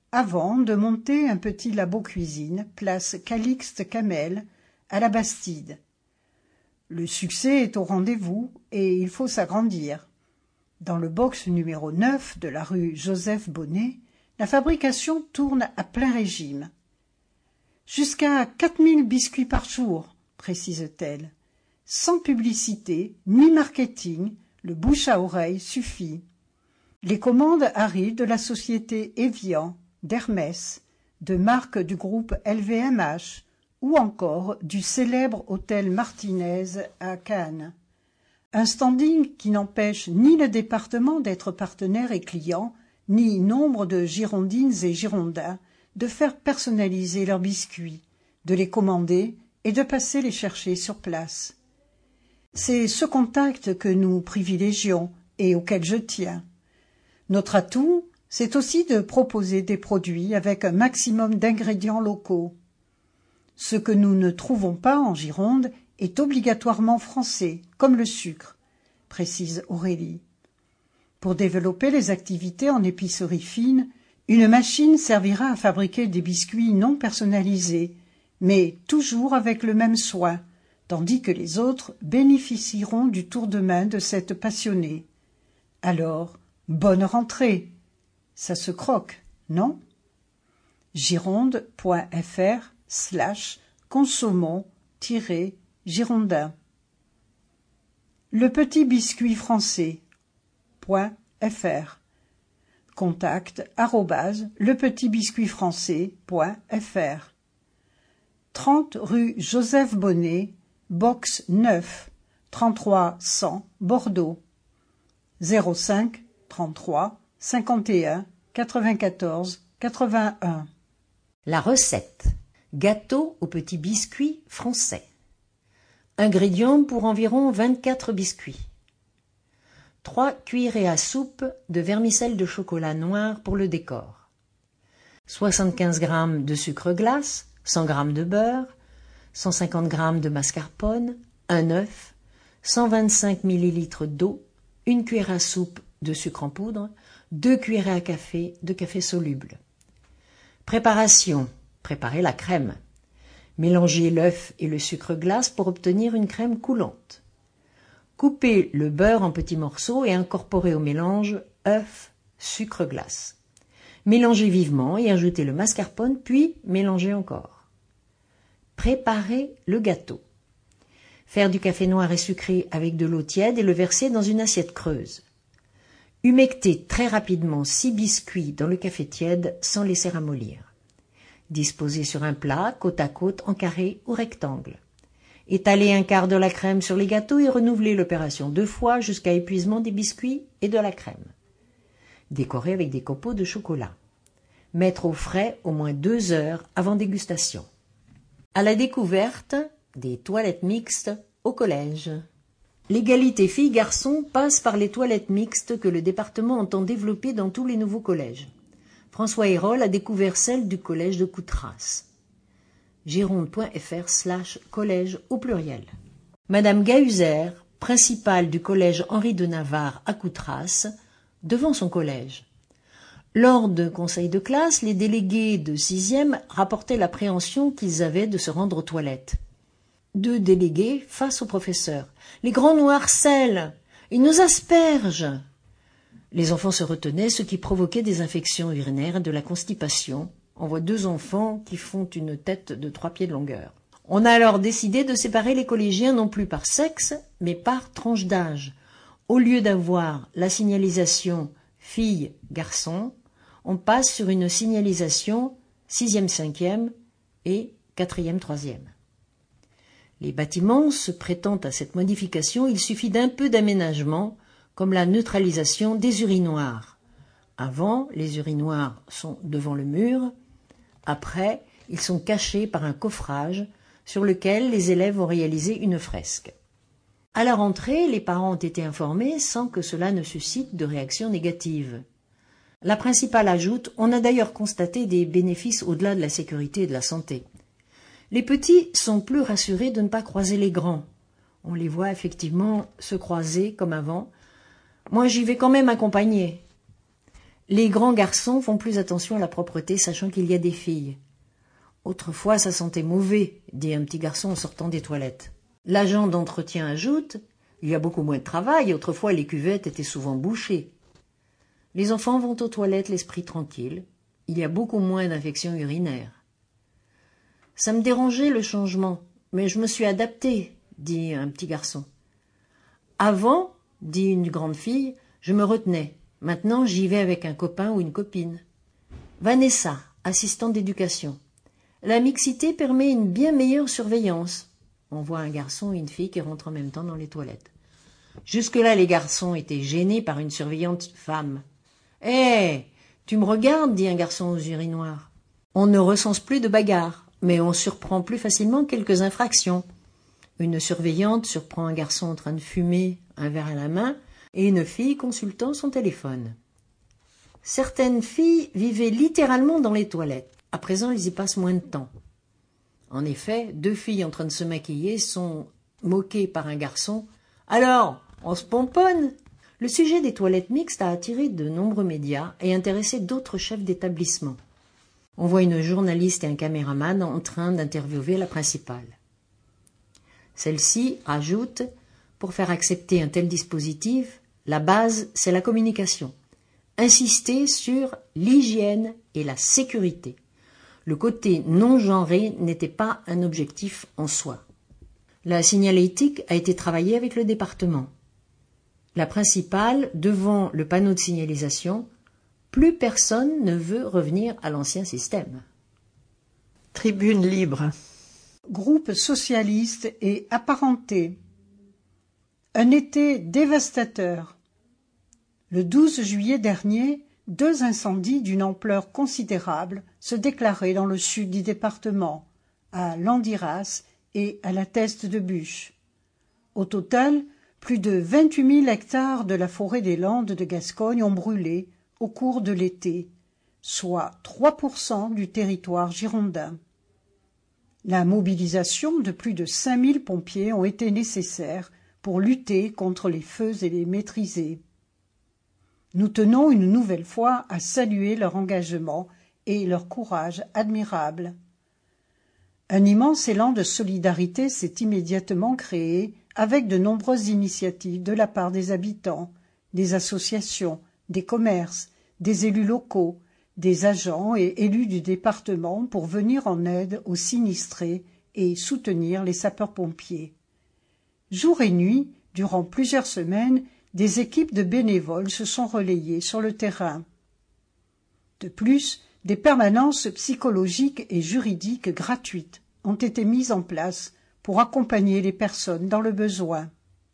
avant de monter un petit labo cuisine, place Calixte Camel, à la Bastide. Le succès est au rendez-vous et il faut s'agrandir. Dans le box numéro 9 de la rue Joseph Bonnet, la fabrication tourne à plein régime. Jusqu'à 4000 biscuits par jour, précise-t-elle. Sans publicité ni marketing, le bouche à oreille suffit. Les commandes arrivent de la société Evian, d'Hermès, de marques du groupe LVMH ou encore du célèbre hôtel Martinez à Cannes. Un standing qui n'empêche ni le département d'être partenaire et client, ni nombre de Girondines et Girondins de faire personnaliser leurs biscuits, de les commander et de passer les chercher sur place. C'est ce contact que nous privilégions et auquel je tiens. Notre atout, c'est aussi de proposer des produits avec un maximum d'ingrédients locaux. Ce que nous ne trouvons pas en Gironde est obligatoirement français, comme le sucre, précise Aurélie. Pour développer les activités en épicerie fine, une machine servira à fabriquer des biscuits non personnalisés, mais toujours avec le même soin, tandis que les autres bénéficieront du tour de main de cette passionnée. Alors, bonne rentrée. Ça se croque, non? gironde.fr/consommons-girondin. Le petit biscuit français.fr. Contact @lepetitbiscuitfrançais.fr. 30 rue Joseph Bonnet, box 9, 33 100 Bordeaux. 05 33 51 94 81. La recette. Gâteau aux petits biscuits français. Ingrédients pour environ 24 biscuits. 3 cuillerées à soupe de vermicelle de chocolat noir pour le décor. 75 g de sucre glace, 100 g de beurre, 150 g de mascarpone, un œuf, 125 ml d'eau, une cuillère à soupe de sucre en poudre, 2 cuillerées à café de café soluble. Préparation. Préparez la crème. Mélangez l'œuf et le sucre glace pour obtenir une crème coulante. Coupez le beurre en petits morceaux et incorporez au mélange œuf, sucre glace. Mélangez vivement et ajoutez le mascarpone, puis mélangez encore. Préparez le gâteau. Faire du café noir et sucré avec de l'eau tiède et le verser dans une assiette creuse. Humectez très rapidement 6 biscuits dans le café tiède sans laisser ramollir. Disposez sur un plat, côte à côte, en carré ou rectangle. Étalez un quart de la crème sur les gâteaux et renouvelez l'opération 2 fois jusqu'à épuisement des biscuits et de la crème. Décorez avec des copeaux de chocolat. Mettre au frais au moins 2 heures avant dégustation. À la découverte des toilettes mixtes au collège. L'égalité filles-garçons passe par les toilettes mixtes que le département entend développer dans tous les nouveaux collèges. François Hérol a découvert celle du collège de Coutras. gironde.fr/collège au pluriel. Madame Gahuzer, principale du collège Henri de Navarre à Coutras, devant son collège. Lors d'un conseil de classe, les délégués de 6e rapportaient l'appréhension qu'ils avaient de se rendre aux toilettes. 2 délégués face au professeur. « Les grands nous harcèlent, ils nous aspergent !» Les enfants se retenaient, ce qui provoquait des infections urinaires et de la constipation. On voit 2 enfants qui font une tête de 3 pieds de longueur. On a alors décidé de séparer les collégiens non plus par sexe, mais par tranche d'âge. Au lieu d'avoir la signalisation filles-garçons, on passe sur une signalisation 6e, 5e et 4e, 3e. Les bâtiments se prêtant à cette modification, il suffit d'un peu d'aménagement, comme la neutralisation des urinoirs. Avant, les urinoirs sont devant le mur. Après, ils sont cachés par un coffrage sur lequel les élèves ont réalisé une fresque. À la rentrée, les parents ont été informés sans que cela ne suscite de réaction négative. La principale ajoute: on a d'ailleurs constaté des bénéfices au-delà de la sécurité et de la santé. Les petits sont plus rassurés de ne pas croiser les grands. On les voit effectivement se croiser comme avant. Moi, j'y vais quand même accompagner. Les grands garçons font plus attention à la propreté, sachant qu'il y a des filles. Autrefois, ça sentait mauvais, dit un petit garçon en sortant des toilettes. L'agent d'entretien ajoute, il y a beaucoup moins de travail, autrefois les cuvettes étaient souvent bouchées. Les enfants vont aux toilettes l'esprit tranquille, il y a beaucoup moins d'infections urinaires. Ça me dérangeait le changement, mais je me suis adapté, dit un petit garçon. Avant, dit une grande fille, je me retenais. Maintenant, j'y vais avec un copain ou une copine. Vanessa, assistante d'éducation. La mixité permet une bien meilleure surveillance. On voit un garçon et une fille qui rentrent en même temps dans les toilettes. Jusque-là, les garçons étaient gênés par une surveillante femme. « Hé, tu me regardes » dit un garçon aux urinoirs. On ne recense plus de bagarres, mais on surprend plus facilement quelques infractions. Une surveillante surprend un garçon en train de fumer, un verre à la main, et une fille consultant son téléphone. Certaines filles vivaient littéralement dans les toilettes. À présent, elles y passent moins de temps. En effet, 2 filles en train de se maquiller sont moquées par un garçon. « Alors, on se pomponne ?» Le sujet des toilettes mixtes a attiré de nombreux médias et intéressé d'autres chefs d'établissement. On voit une journaliste et un caméraman en train d'interviewer la principale. Celle-ci ajoute « Pour faire accepter un tel dispositif, la base, c'est la communication. Insister sur l'hygiène et la sécurité. Le côté non-genré n'était pas un objectif en soi. La signalétique a été travaillée avec le département. La principale, devant le panneau de signalisation, plus personne ne veut revenir à l'ancien système. Tribune libre. Groupe socialiste et apparenté. Un été dévastateur. Le 12 juillet dernier, 2 incendies d'une ampleur considérable se déclaraient dans le sud du département, à Landiras et à la Teste de Buch. Au total, plus de 28 000 hectares de la forêt des Landes de Gascogne ont brûlé au cours de l'été, soit 3% du territoire girondin. La mobilisation de plus de 5 000 pompiers ont été nécessaire pour lutter contre les feux et les maîtriser. Nous tenons une nouvelle fois à saluer leur engagement et leur courage admirable. Un immense élan de solidarité s'est immédiatement créé avec de nombreuses initiatives de la part des habitants, des associations, des commerces, des élus locaux, des agents et élus du département pour venir en aide aux sinistrés et soutenir les sapeurs-pompiers. Jour et nuit, durant plusieurs semaines, des équipes de bénévoles se sont relayées sur le terrain. De plus, des permanences psychologiques et juridiques gratuites ont été mises en place pour accompagner les personnes dans le besoin.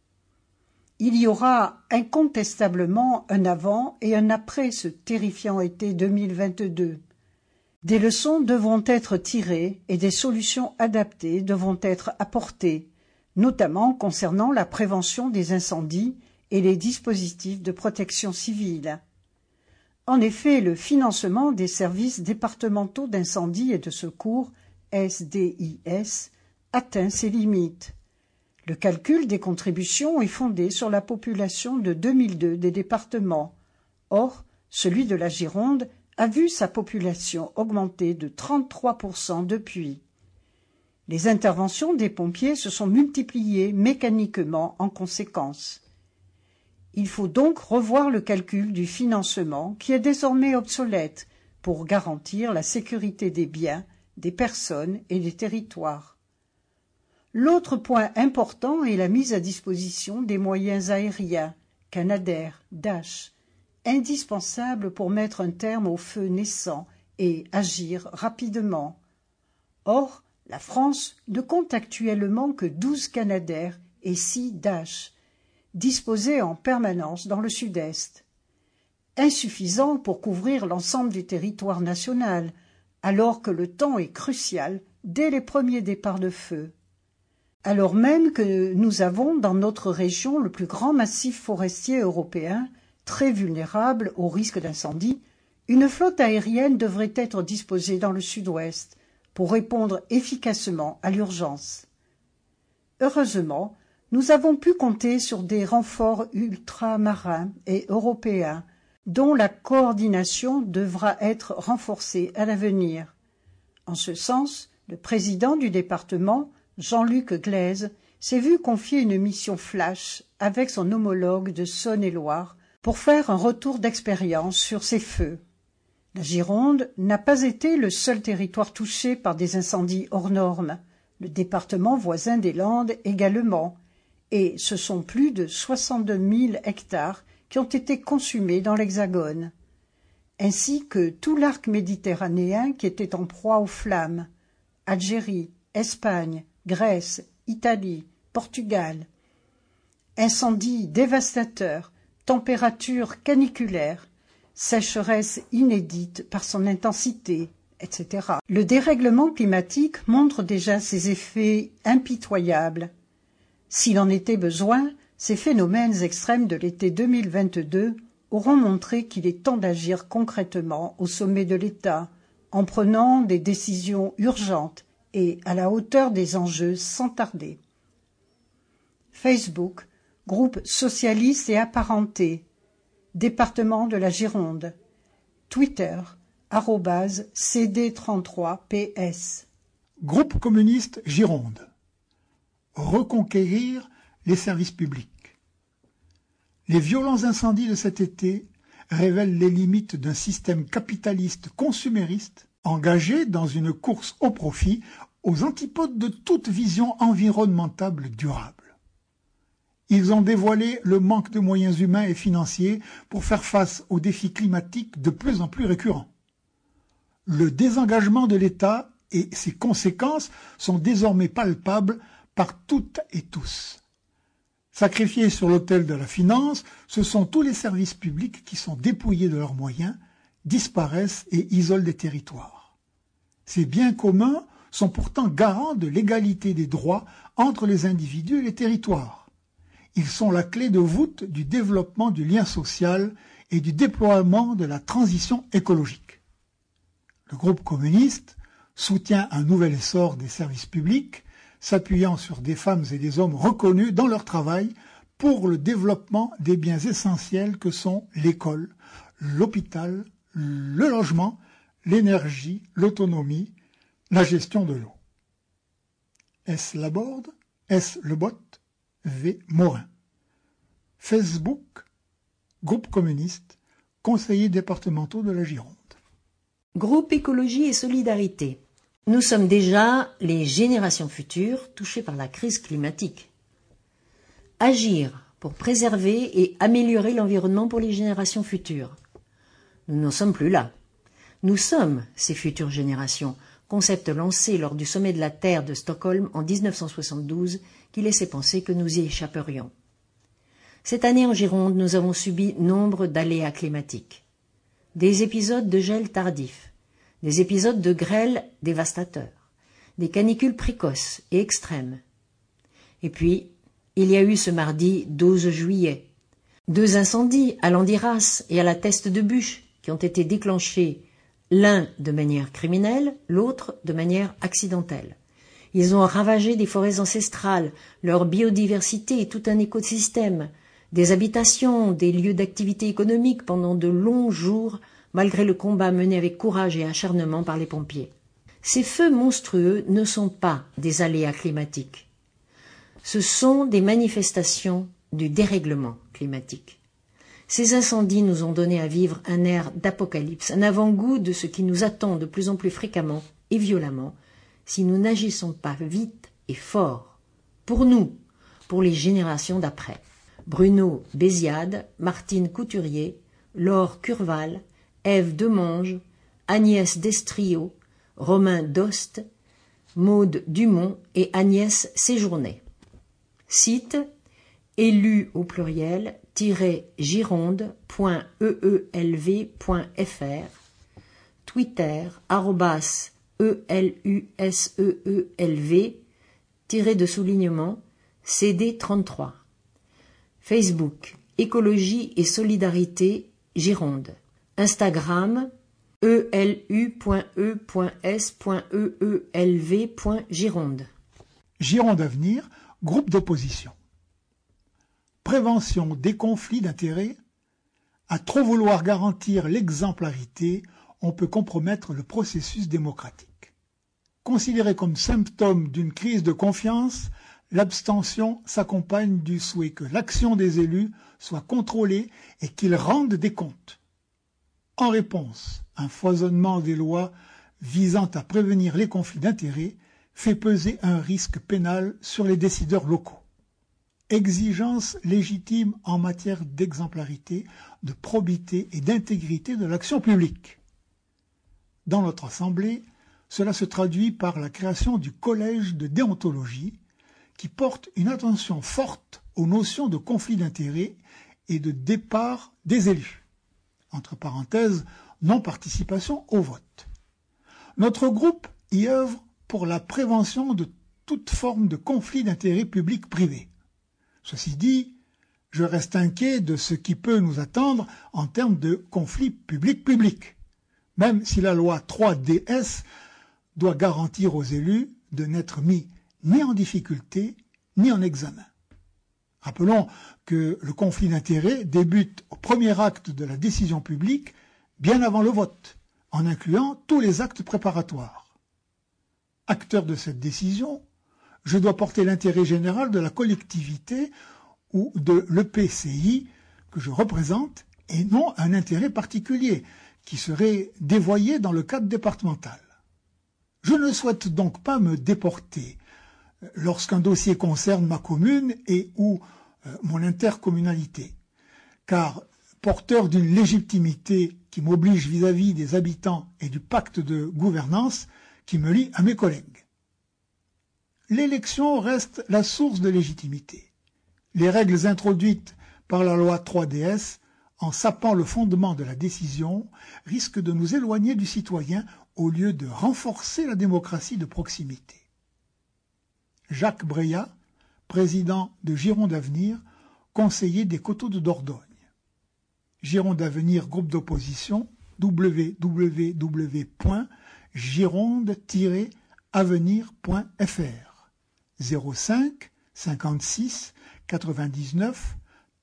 Il y aura incontestablement un avant et un après ce terrifiant été 2022. Des leçons devront être tirées et des solutions adaptées devront être apportées, notamment concernant la prévention des incendies et les dispositifs de protection civile. En effet, le financement des services départementaux d'incendie et de secours, SDIS, atteint ses limites. Le calcul des contributions est fondé sur la population de 2002 des départements. Or, celui de la Gironde a vu sa population augmenter de 33% depuis. Les interventions des pompiers se sont multipliées mécaniquement en conséquence. Il faut donc revoir le calcul du financement qui est désormais obsolète pour garantir la sécurité des biens, des personnes et des territoires. L'autre point important est la mise à disposition des moyens aériens, Canadair, Dash, indispensables pour mettre un terme au feu naissant et agir rapidement. Or, la France ne compte actuellement que 12 Canadair et 6 Dash, disposés en permanence dans le sud-est. Insuffisant pour couvrir l'ensemble du territoire national, alors que le temps est crucial dès les premiers départs de feu. Alors même que nous avons dans notre région le plus grand massif forestier européen, très vulnérable au risque d'incendie, une flotte aérienne devrait être disposée dans le sud-ouest pour répondre efficacement à l'urgence. Heureusement, nous avons pu compter sur des renforts ultramarins et européens dont la coordination devra être renforcée à l'avenir. En ce sens, le président du département, Jean-Luc Glaise, s'est vu confier une mission flash avec son homologue de Saône-et-Loire pour faire un retour d'expérience sur ces feux. La Gironde n'a pas été le seul territoire touché par des incendies hors normes, le département voisin des Landes également, et ce sont plus de 62 000 hectares qui ont été consumés dans l'Hexagone, ainsi que tout l'arc méditerranéen qui était en proie aux flammes, Algérie, Espagne, Grèce, Italie, Portugal. Incendies dévastateurs, températures caniculaires, sécheresse inédite par son intensité, etc. Le dérèglement climatique montre déjà ses effets impitoyables. S'il en était besoin, ces phénomènes extrêmes de l'été 2022 auront montré qu'il est temps d'agir concrètement au sommet de l'État, en prenant des décisions urgentes et à la hauteur des enjeux sans tarder. Facebook, groupe socialiste et apparenté, département de la Gironde. Twitter, @cd33ps. Groupe communiste Gironde. Reconquérir les services publics. Les violents incendies de cet été révèlent les limites d'un système capitaliste consumériste engagé dans une course au profit aux antipodes de toute vision environnementale durable. Ils ont dévoilé le manque de moyens humains et financiers pour faire face aux défis climatiques de plus en plus récurrents. Le désengagement de l'État et ses conséquences sont désormais palpables par toutes et tous. Sacrifiés sur l'autel de la finance, ce sont tous les services publics qui sont dépouillés de leurs moyens, disparaissent et isolent des territoires. Ces biens communs sont pourtant garants de l'égalité des droits entre les individus et les territoires. Ils sont la clé de voûte du développement du lien social et du déploiement de la transition écologique. Le groupe communiste soutient un nouvel essor des services publics, s'appuyant sur des femmes et des hommes reconnus dans leur travail pour le développement des biens essentiels que sont l'école, l'hôpital, le logement, l'énergie, l'autonomie, la gestion de l'eau. S. Laborde, S. Lebot, V. Morin. Facebook, groupe communiste, conseillers départementaux de la Gironde. Groupe Écologie et Solidarité. Nous sommes déjà les générations futures touchées par la crise climatique. Agir pour préserver et améliorer l'environnement pour les générations futures. Nous n'en sommes plus là. Nous sommes ces futures générations, concept lancé lors du sommet de la Terre de Stockholm en 1972 qui laissait penser que nous y échapperions. Cette année en Gironde, nous avons subi nombre d'aléas climatiques. Des épisodes de gel tardif, des épisodes de grêle dévastateurs, des canicules précoces et extrêmes. Et puis, il y a eu ce mardi 12 juillet, 2 incendies à Landiras et à la Teste de Bûche qui ont été déclenchés, l'un de manière criminelle, l'autre de manière accidentelle. Ils ont ravagé des forêts ancestrales, leur biodiversité et tout un écosystème, des habitations, des lieux d'activité économique pendant de longs jours, malgré le combat mené avec courage et acharnement par les pompiers. Ces feux monstrueux ne sont pas des aléas climatiques. Ce sont des manifestations du dérèglement climatique. Ces incendies nous ont donné à vivre un air d'apocalypse, un avant-goût de ce qui nous attend de plus en plus fréquemment et violemment si nous n'agissons pas vite et fort. Pour nous, pour les générations d'après. Bruno Béziade, Martine Couturier, Laure Curval, Ève Demonge, Agnès Destrio, Romain Dost, Maude Dumont et Agnès Séjourné. Site élu au pluriel -gironde.eelv.fr. Twitter @ELUSEELV CD33. Facebook Écologie et Solidarité Gironde. Instagram elu.e.s.eelv.gironde. Gironde Avenir, groupe d'opposition. Prévention des conflits d'intérêts, À trop vouloir garantir l'exemplarité, on peut compromettre le processus démocratique. Considéré comme symptôme d'une crise de confiance, l'abstention s'accompagne du souhait que l'action des élus soit contrôlée et qu'ils rendent des comptes. En réponse, un foisonnement des lois visant à prévenir les conflits d'intérêts fait peser un risque pénal sur les décideurs locaux. Exigence légitime en matière d'exemplarité, de probité et d'intégrité de l'action publique. Dans notre Assemblée, cela se traduit par la création du collège de déontologie qui porte une attention forte aux notions de conflit d'intérêts et de départ des élus. Entre parenthèses, non-participation au vote. Notre groupe y œuvre pour la prévention de toute forme de conflit d'intérêts public-privé. Ceci dit, je reste inquiet de ce qui peut nous attendre en termes de conflit public-public, même si la loi 3DS doit garantir aux élus de n'être mis ni en difficulté ni en examen. Rappelons que le conflit d'intérêts débute au premier acte de la décision publique, bien avant le vote, en incluant tous les actes préparatoires. Acteur de cette décision, je dois porter l'intérêt général de la collectivité ou de l'EPCI que je représente et non un intérêt particulier qui serait dévoyé dans le cadre départemental. Je ne souhaite donc pas me déporter lorsqu'un dossier concerne ma commune et ou mon intercommunalité, car porteur d'une légitimité qui m'oblige vis-à-vis des habitants et du pacte de gouvernance qui me lie à mes collègues. L'élection reste la source de légitimité. Les règles introduites par la loi 3DS, en sapant le fondement de la décision, risquent de nous éloigner du citoyen au lieu de renforcer la démocratie de proximité. Jacques Breillat, président de Gironde Avenir, conseiller des Coteaux de Dordogne. Gironde Avenir, groupe d'opposition, www.gironde-avenir.fr 05 56 99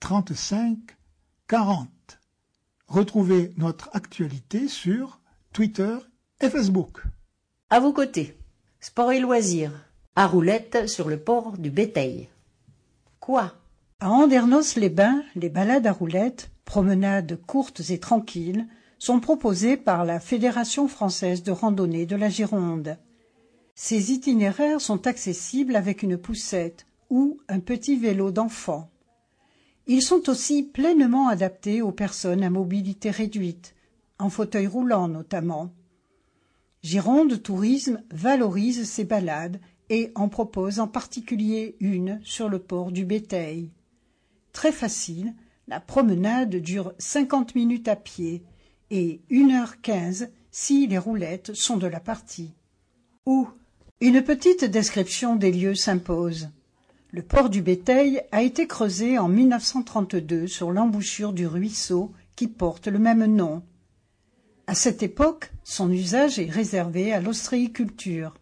35 40. Retrouvez notre actualité sur Twitter et Facebook. À vos côtés, sport et loisirs, à Roulette sur le port du Béteil. Quoi? À Andernos-les-Bains, les balades à roulettes, promenades courtes et tranquilles, sont proposées par la Fédération française de randonnée de la Gironde. Ces itinéraires sont accessibles avec une poussette ou un petit vélo d'enfant. Ils sont aussi pleinement adaptés aux personnes à mobilité réduite, en fauteuil roulant notamment. Gironde Tourisme valorise ces balades et en propose en particulier une sur le port du Béteil. Très facile, la promenade dure 50 minutes à pied et 1h15 si les roulettes sont de la partie. Où une petite description des lieux s'impose. Le port du Béteil a été creusé en 1932 sur l'embouchure du ruisseau qui porte le même nom. À cette époque, son usage est réservé à l'ostréiculture.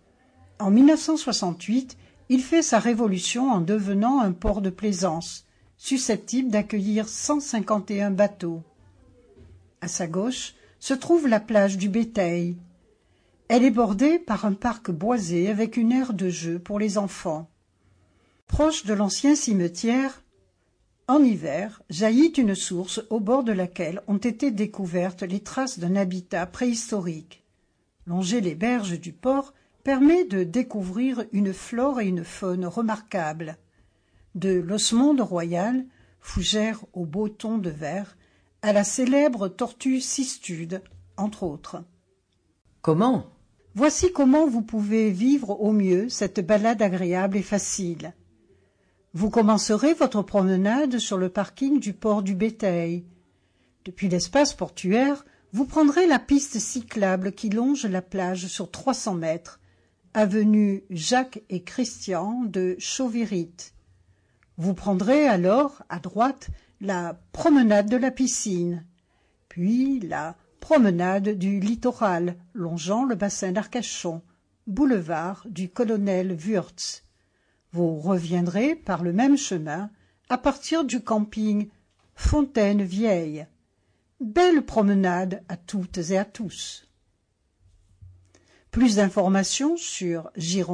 En 1968, il fait sa révolution en devenant un port de plaisance, susceptible d'accueillir 151 bateaux. À sa gauche se trouve la plage du Béteil. Elle est bordée par un parc boisé avec une aire de jeu pour les enfants. Proche de l'ancien cimetière, en hiver, jaillit une source au bord de laquelle ont été découvertes les traces d'un habitat préhistorique. Longer les berges du port permet de découvrir une flore et une faune remarquables. De l'osmonde royale, fougère au beau ton de vert, à la célèbre tortue cistude, entre autres. Comment? Voici comment vous pouvez vivre au mieux cette balade agréable et facile. Vous commencerez votre promenade sur le parking du port du Béteil. Depuis l'espace portuaire, vous prendrez la piste cyclable qui longe la plage sur 300 mètres, avenue Jacques et Christian de Chauvirite. Vous prendrez alors, à droite, la promenade de la piscine, puis la promenade du littoral longeant le bassin d'Arcachon, boulevard du colonel Wurtz. Vous reviendrez par le même chemin à partir du camping Fontaine vieille. Belle promenade à toutes et à tous. Plus d'informations sur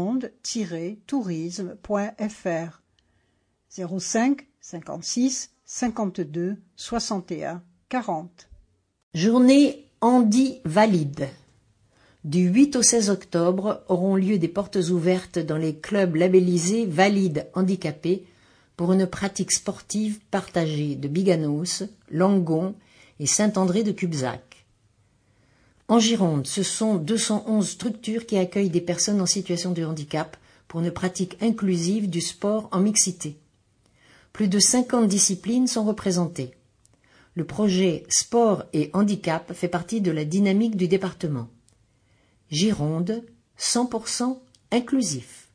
gironde-tourisme.fr 05 56 52 61 40. Journée Handi Valide. Du 8 au 16 octobre auront lieu des portes ouvertes dans les clubs labellisés Valides Handicapés pour une pratique sportive partagée de Biganos, Langon et Saint-André de Cubzac. En Gironde, ce sont 211 structures qui accueillent des personnes en situation de handicap pour une pratique inclusive du sport en mixité. Plus de 50 disciplines sont représentées. Le projet Sport et Handicap fait partie de la dynamique du département. Gironde, 100% inclusif.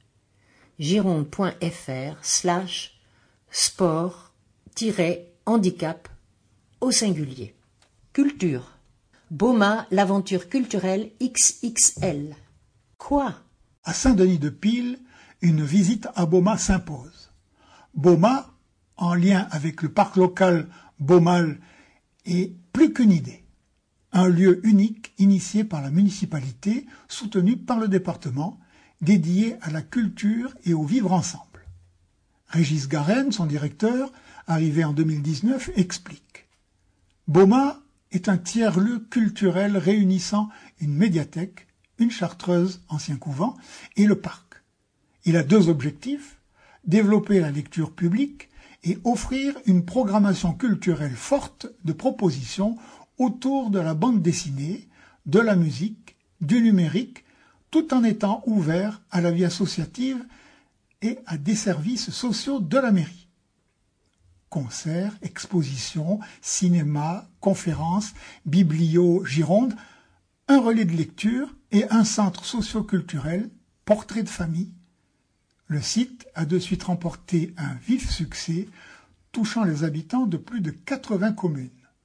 gironde.fr/sport-handicap au singulier. Culture. Boma, l'aventure culturelle XXL. Quoi? À Saint-Denis-de-Pile, une visite à Boma s'impose. Boma, en lien avec le parc local Beaumal, est plus qu'une idée. Un lieu unique initié par la municipalité, soutenu par le département, dédié à la culture et au vivre ensemble. Régis Garenne, son directeur, arrivé en 2019, explique. Boma est un tiers-lieu culturel réunissant une médiathèque, une chartreuse, ancien couvent, et le parc. Il a deux objectifs, développer la lecture publique et offrir une programmation culturelle forte de propositions autour de la bande dessinée, de la musique, du numérique, tout en étant ouvert à la vie associative et à des services sociaux de la mairie. Concerts, expositions, cinéma, conférences, biblio Gironde, un relais de lecture et un centre socio-culturel, portrait de famille. Le site a de suite remporté un vif succès, touchant les habitants de plus de 80 communes.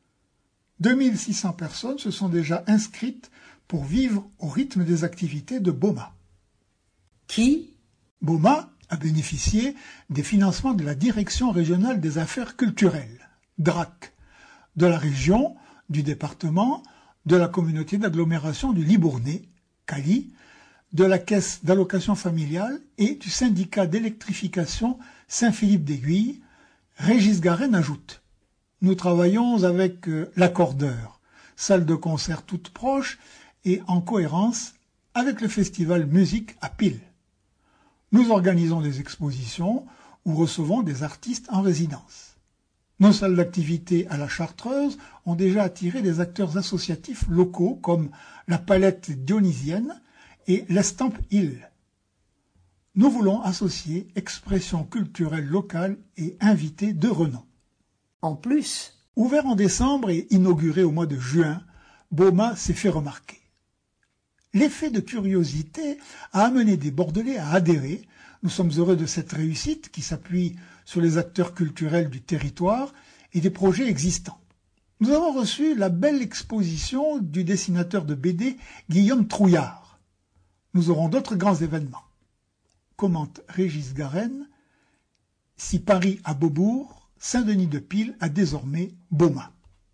2600 personnes se sont déjà inscrites pour vivre au rythme des activités de Boma. Qui? Boma a bénéficié des financements de la Direction régionale des affaires culturelles, DRAC, de la région, du département, de la communauté d'agglomération du Libournais, CALI, de la Caisse d'allocation familiale et du syndicat d'électrification Saint-Philippe d'Aiguille. Régis Garenne ajoute. Nous travaillons avec l'accordeur, salle de concert toute proche et en cohérence avec le festival Musique à Pile. Nous organisons des expositions ou recevons des artistes en résidence. Nos salles d'activité à la Chartreuse ont déjà attiré des acteurs associatifs locaux comme la Palette dionysienne et l'Estampe Hill. Nous voulons associer expression culturelle locale et invités de renom. En plus, ouvert en décembre et inauguré au mois de juin, Boma s'est fait remarquer. L'effet de curiosité a amené des Bordelais à adhérer. Nous sommes heureux de cette réussite qui s'appuie sur les acteurs culturels du territoire et des projets existants. Nous avons reçu la belle exposition du dessinateur de BD Guillaume Trouillard. Nous aurons d'autres grands événements. Commente Régis Garenne. Si Paris a Beaubourg, Saint-Denis-de-Pile a désormais Boma.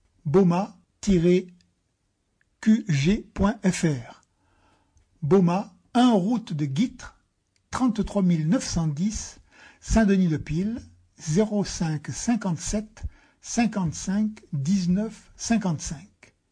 Boma-qg.fr. Boma, 1 route de Guitre, 33 910, Saint-Denis-de-Pile, 05 57 55 19 55.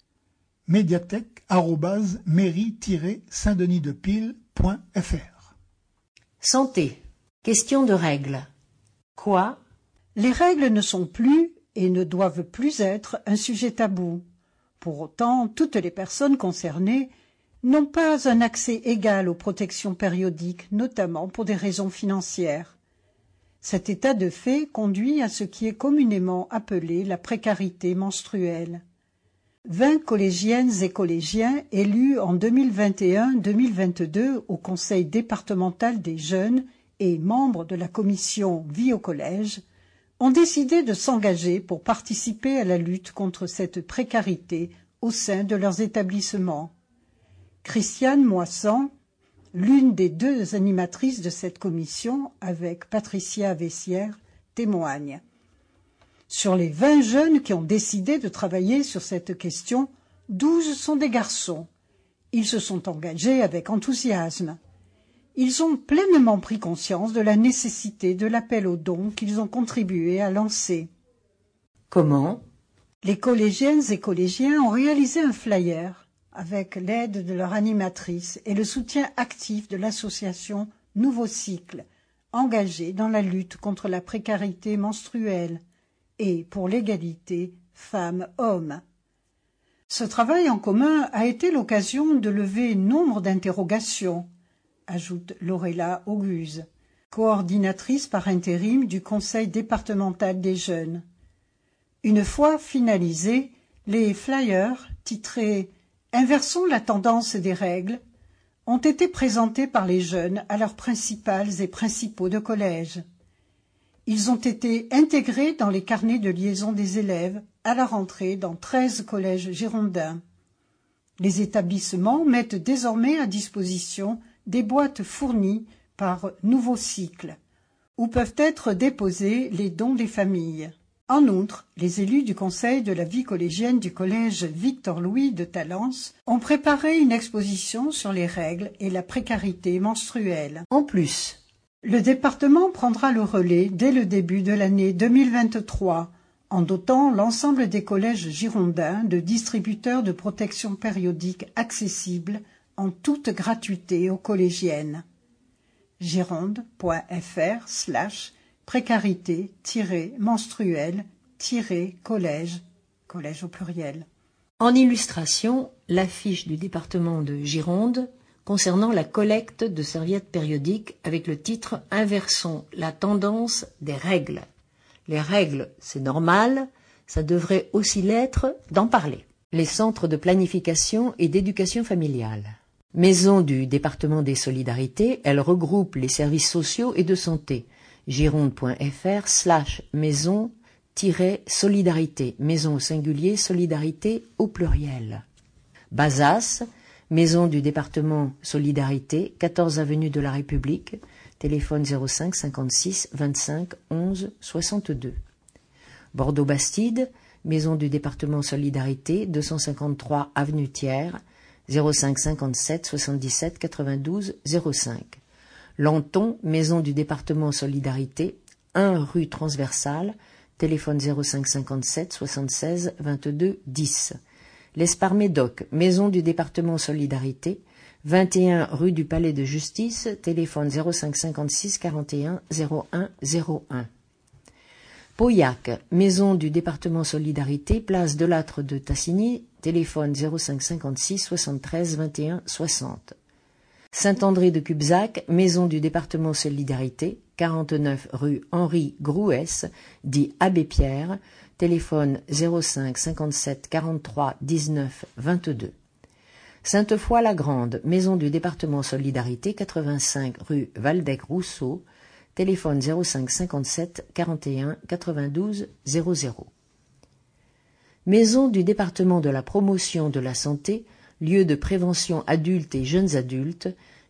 médiathèque@mairie-saint-denis-de-pile.fr. santé. Question de règles. Quoi? Les règles ne sont plus et ne doivent plus être un sujet tabou. Pour autant, toutes les personnes concernées n'ont pas un accès égal aux protections périodiques, notamment pour des raisons financières. Cet état de fait conduit à ce qui est communément appelé la précarité menstruelle. 20 collégiennes et collégiens élus en 2021-2022 au Conseil départemental des jeunes et membres de la commission Vie au collège ont décidé de s'engager pour participer à la lutte contre cette précarité au sein de leurs établissements. Christiane Moissan, l'une des deux animatrices de cette commission avec Patricia Vessière, témoigne. Sur les 20 jeunes qui ont décidé de travailler sur cette question, 12 sont des garçons. Ils se sont engagés avec enthousiasme. Ils ont pleinement pris conscience de la nécessité de l'appel aux dons qu'ils ont contribué à lancer. Comment? Les collégiennes et collégiens ont réalisé un flyer avec l'aide de leur animatrice et le soutien actif de l'association Nouveau Cycle, engagée dans la lutte contre la précarité menstruelle et pour l'égalité femmes-hommes. Ce travail en commun a été l'occasion de lever nombre d'interrogations, ajoute Lorella Auguse, coordinatrice par intérim du Conseil départemental des jeunes. Une fois finalisés, les flyers, titrés « Inversons la tendance des règles », ont été présentés par les jeunes à leurs principales et principaux de collège. Ils ont été intégrés dans les carnets de liaison des élèves à la rentrée dans 13 collèges girondins. Les établissements mettent désormais à disposition des boîtes fournies par Nouveau Cycle, où peuvent être déposés les dons des familles. En outre, les élus du Conseil de la vie collégienne du collège Victor-Louis de Talence ont préparé une exposition sur les règles et la précarité menstruelle. En plus, le département prendra le relais dès le début de l'année 2023 en dotant l'ensemble des collèges girondins de distributeurs de protection périodique accessibles en toute gratuité aux collégiennes. gironde.fr/précarité-menstruelle-collège, collège au pluriel. En illustration, l'affiche du département de Gironde concernant la collecte de serviettes périodiques avec le titre « Inversons la tendance des règles ». Les règles, c'est normal, ça devrait aussi l'être d'en parler. Les centres de planification et d'éducation familiale. Maison du département des solidarités, elle regroupe les services sociaux et de santé. gironde.fr/maison-solidarité, maison au singulier, solidarité au pluriel. Bazas, maison du département solidarité, 14 avenue de la République, téléphone 05 56 25 11 62. Bordeaux-Bastide, maison du département solidarité, 253 avenue Thiers, 05 57 77 92 05. Lenton, maison du département solidarité, 1 rue Transversale, téléphone 05 57 76 22 10. L'Espar-Médoc, maison du département solidarité, 21 rue du Palais de Justice, téléphone 05 56 41 01 01. Pauillac, maison du département solidarité, place de Lattre de Tassigny, téléphone 05 56 73 21 60. Saint-André de Cubzac, maison du département solidarité, 49 rue Henri Grouès, dit Abbé Pierre, téléphone 05 57 43 19 22. Sainte-Foy-la-Grande, maison du département solidarité, 85 rue Valdec-Rousseau, téléphone 05 57 41 92 00. Maison du département de la promotion de la santé, lieu de prévention adultes et jeunes adultes,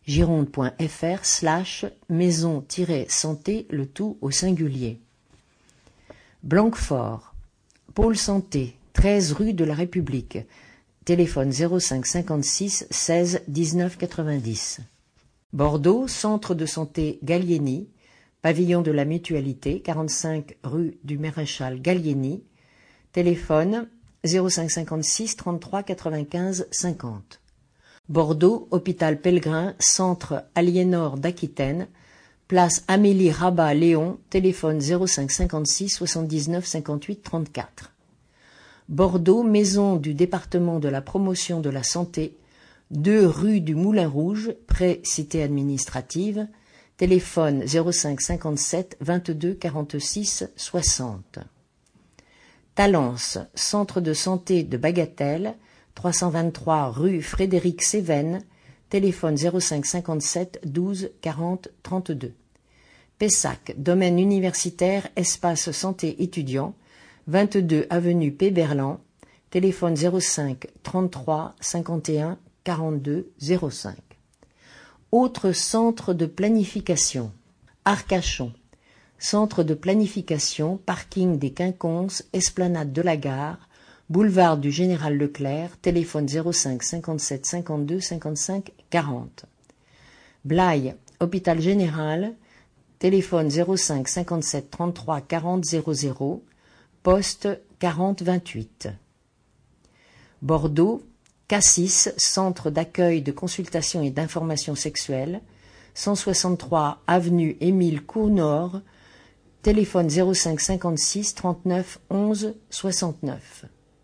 gironde.fr/maison-santé, le tout au singulier. Blanquefort, pôle santé, 13 rue de la République, téléphone 05 56 16 19 90. Bordeaux, centre de santé Gallieni, pavillon de la Mutualité, 45 rue du Maréchal Gallieni, téléphone 05 56 33 95 50. Bordeaux, hôpital Pellegrin, centre Aliénor d'Aquitaine, place Amélie Rabat-Léon, téléphone 05 56 79 58 34. Bordeaux, maison du département de la promotion de la santé, 2 rue du Moulin Rouge, près cité administrative, téléphone 05 57 22 46 60. Talence, centre de santé de Bagatelle, 323 rue Frédéric Cévennes, téléphone 05 57 12 40 32. Pessac, domaine universitaire, espace santé étudiant, 22 avenue Péberlan, téléphone 05 33 51 42 05. Autre centre de planification, Arcachon, Centre de planification, parking des Quinconces, esplanade de la gare, boulevard du Général Leclerc, téléphone 05 57 52 55 40. Blaye, hôpital général, téléphone 05 57 33 40 00, poste 40 28. Bordeaux, Cassis, centre d'accueil de consultation et d'information sexuelle, 163 avenue Émile Cournord, téléphone 05 56 39 11 69.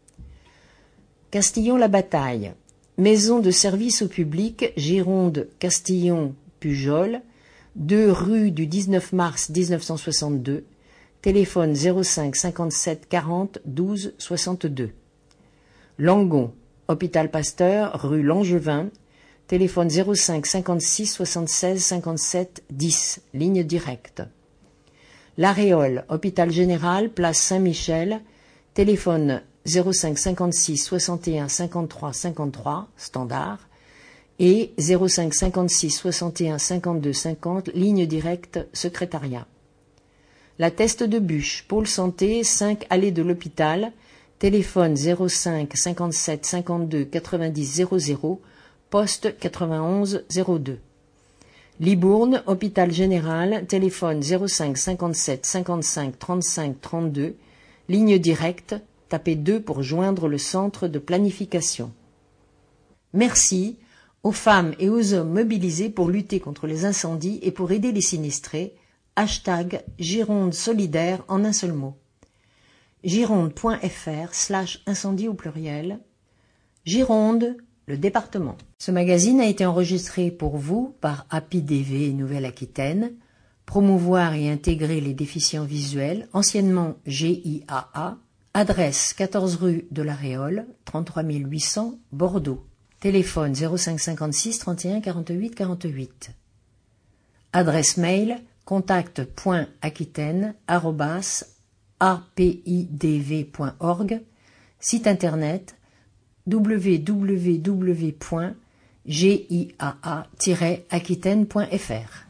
Castillon-la-Bataille, maison de service au public, Gironde, Castillon, Pujol, 2 rue du 19 mars 1962, téléphone 05 57 40 12 62. Langon, hôpital Pasteur, rue Langevin, téléphone 05 56 76 57 10, ligne directe. L'Aréole, hôpital général, place Saint-Michel, téléphone 05 56 61 53 53, standard, et 05 56 61 52 50, ligne directe, secrétariat. La Teste de Buch, pôle santé, 5 allée de l'hôpital, téléphone 05 57 52 90 00, poste 91 02. Libourne, hôpital général, téléphone 05 57 55 35 32, ligne directe, tapez 2 pour joindre le centre de planification. Merci aux femmes et aux hommes mobilisés pour lutter contre les incendies et pour aider les sinistrés. #Gironde solidaire en un seul mot. gironde.fr/incendie au pluriel. Gironde, le département. Ce magazine a été enregistré pour vous par API-DV Nouvelle-Aquitaine, promouvoir et intégrer les déficients visuels, anciennement GIAA, adresse 14 rue de l'Aréole, 33 800, Bordeaux. Téléphone 05 56 31 48 48. Adresse mail contact.aquitaine@apidv.org. Site internet www.giaa-aquitaine.fr.